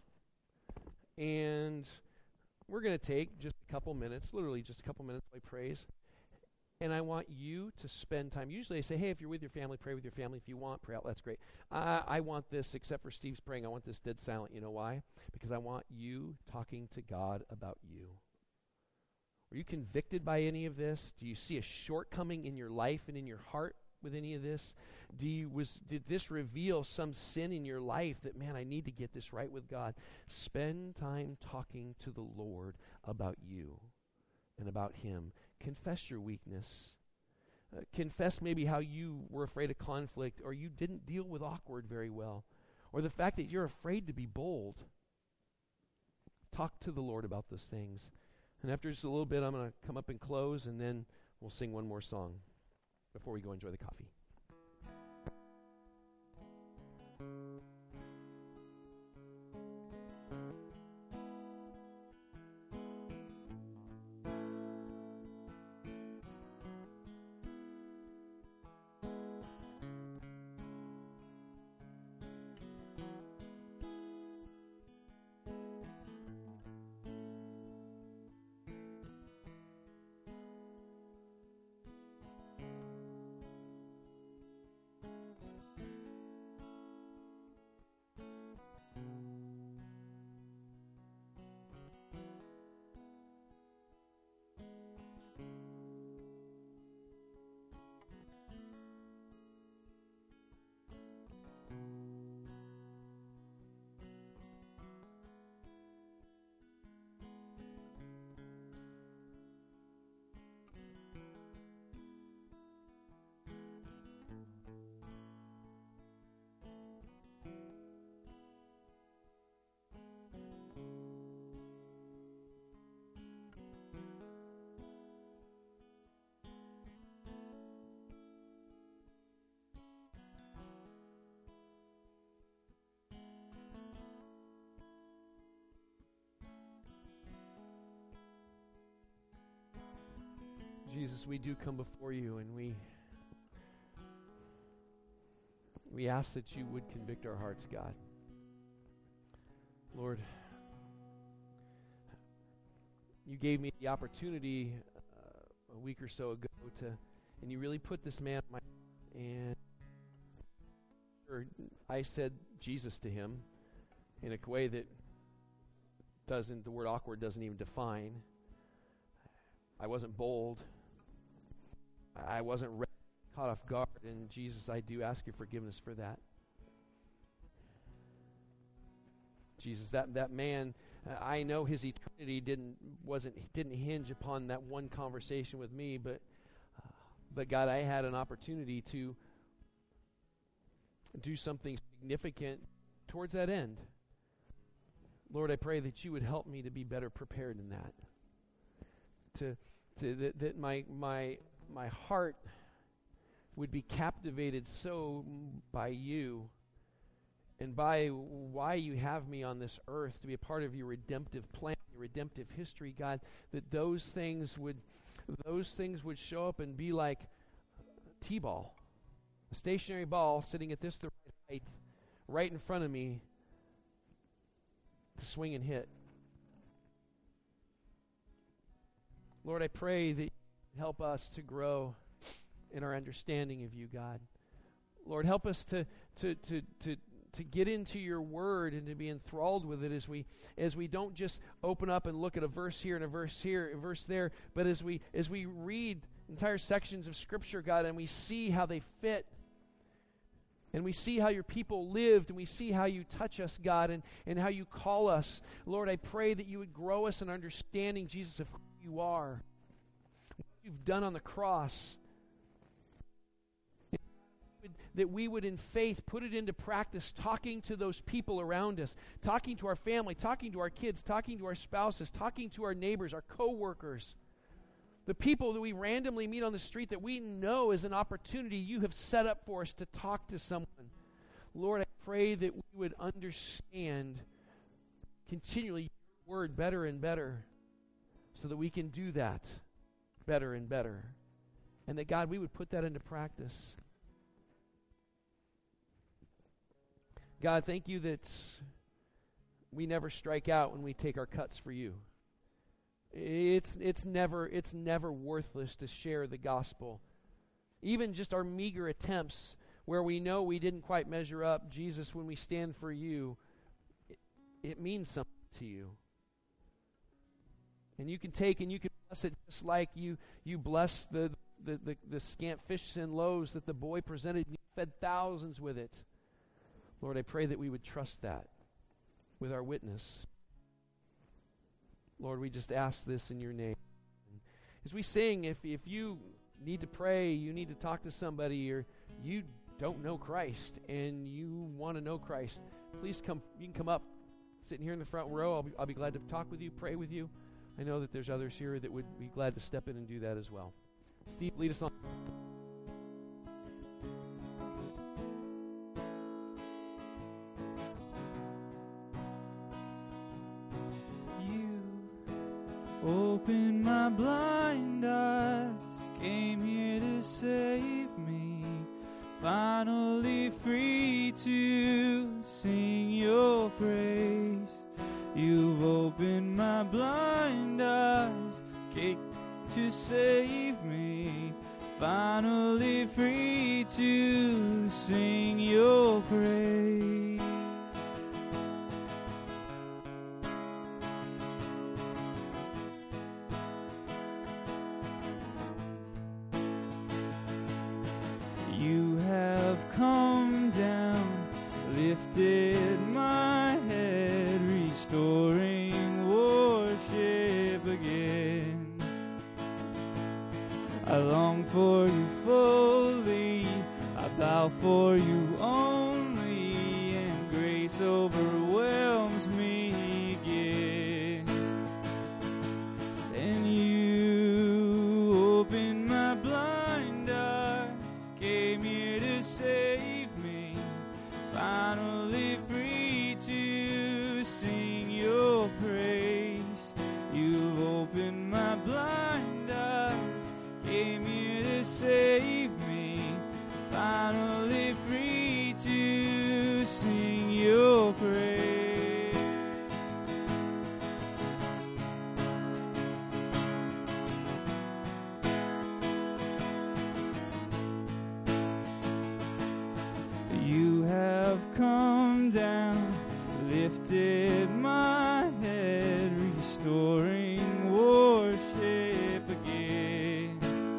and we're going to take just a couple minutes, literally just a couple minutes while I praise, and I want you to spend time. Usually I say, hey, if you're with your family, pray with your family. If you want, pray out. That's great. I, I want this, except for Steve's praying, I want this dead silent. You know why? Because I want you talking to God about you. Are you convicted by any of this? Do you see a shortcoming in your life and in your heart with any of this? Do you, was did this reveal some sin in your life that, man, I need to get this right with God? Spend time talking to the Lord about you and about Him. Confess your weakness. Uh, confess maybe how you were afraid of conflict, or you didn't deal with awkward very well, or the fact that you're afraid to be bold. Talk to the Lord about those things. And after just a little bit, I'm going to come up and close, and then we'll sing one more song before we go enjoy the coffee. Jesus, we do come before you, and we we ask that you would convict our hearts, God. Lord, you gave me the opportunity uh, a week or so ago to, and you really put this man on my, and or I said Jesus to him in a way that doesn't, the word awkward doesn't even define. I wasn't bold. I wasn't ready, caught off guard, and Jesus, I do ask your forgiveness for that. Jesus, that that man, uh, I know his eternity didn't wasn't didn't hinge upon that one conversation with me, but uh, but God, I had an opportunity to do something significant towards that end. Lord, I pray that you would help me to be better prepared in that. To to that, that my my my heart would be captivated so by you and by why you have me on this earth to be a part of your redemptive plan, your redemptive history, God, that those things would those things would show up and be like a T-ball, a stationary ball sitting at this the right height, right in front of me to swing and hit. Lord, I pray that you help us to grow in our understanding of you, God. Lord, help us to to to to to get into your word and to be enthralled with it as we as we don't just open up and look at a verse here and a verse here, a verse there, but as we as we read entire sections of Scripture, God, and we see how they fit, and we see how your people lived, and we see how you touch us, God, and, and how you call us. Lord, I pray that you would grow us in understanding, Jesus, of who you are, what you've done on the cross, that we would in faith put it into practice, talking to those people around us, talking to our family, talking to our kids, talking to our spouses, talking to our neighbors, our co-workers, the people that we randomly meet on the street that we know is an opportunity you have set up for us to talk to someone. Lord, I pray that we would understand continually your word better and better so that we can do that better and better. And that, God, we would put that into practice. God, thank you that we never strike out when we take our cuts for you. It's it's never it's never worthless to share the gospel. Even just our meager attempts where we know we didn't quite measure up, Jesus, when we stand for you, it, it means something to you. And you can take and you can bless it just like you you bless the the, the, the scant fish and loaves that the boy presented, and you fed thousands with it. Lord, I pray that we would trust that with our witness. Lord, we just ask this in your name. As we sing, if if you need to pray, you need to talk to somebody, or you don't know Christ and you want to know Christ, please come. You can come up, sitting here in the front row. I'll be, I'll be glad to talk with you, pray with you. I know that there's others here that would be glad to step in and do that as well. Steve, lead us on. Open my blind eyes, came here to save me, finally free to sing your praise. You've opened my blind eyes, came to save me, finally free to sing your praise. You have come down, lifted my head, restoring worship again. I long for you fully, I bow for you only, and grace overwhelms me again. And you open my blind eyes, came here to save me, finally free to sing your praise. You've opened my blind eyes, came here to save me, finally free to sing your praise. You have come down, lifted my head, restoring worship again.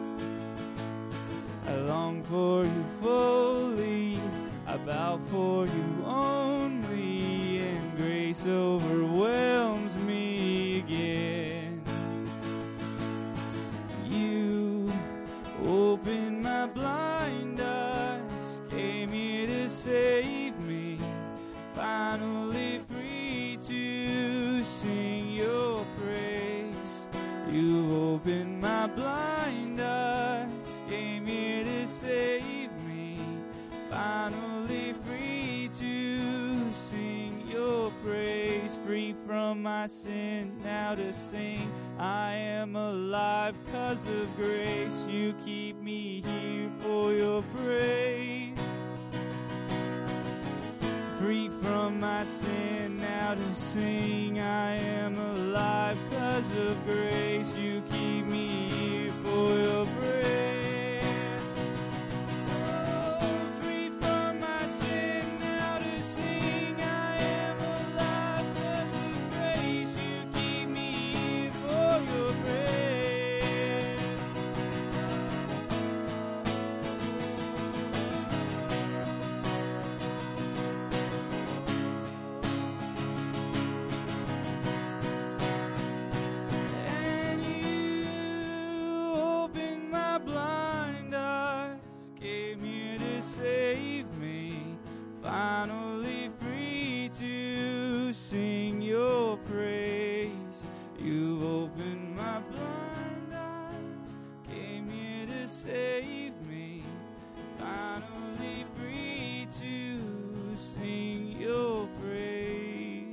I long for you fully, I bow for you only, and grace overwhelms me again. You opened my blind eyes, came here to save me, finally free to sing your praise. You've opened my blind eyes, came here to save me, finally free to sing your praise. Free from my sin, now to sing, I am alive. alive 'cause of grace. You keep me here for your praise. Free from my sin, now to sing. I am alive 'cause of grace. You keep me here for your praise. Oh, free from my sin, now to sing. I am alive 'cause of grace. You keep me here for your praise. And you opened my blind eyes, came here to save me, finally free to sing your praise. You've opened my blind eyes, came here to save me, finally free to sing your praise.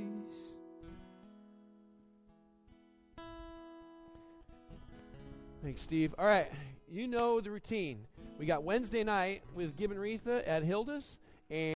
Thanks, Steve. All right, you know the routine. We got Wednesday night with Gib and Retha at Hilda's, and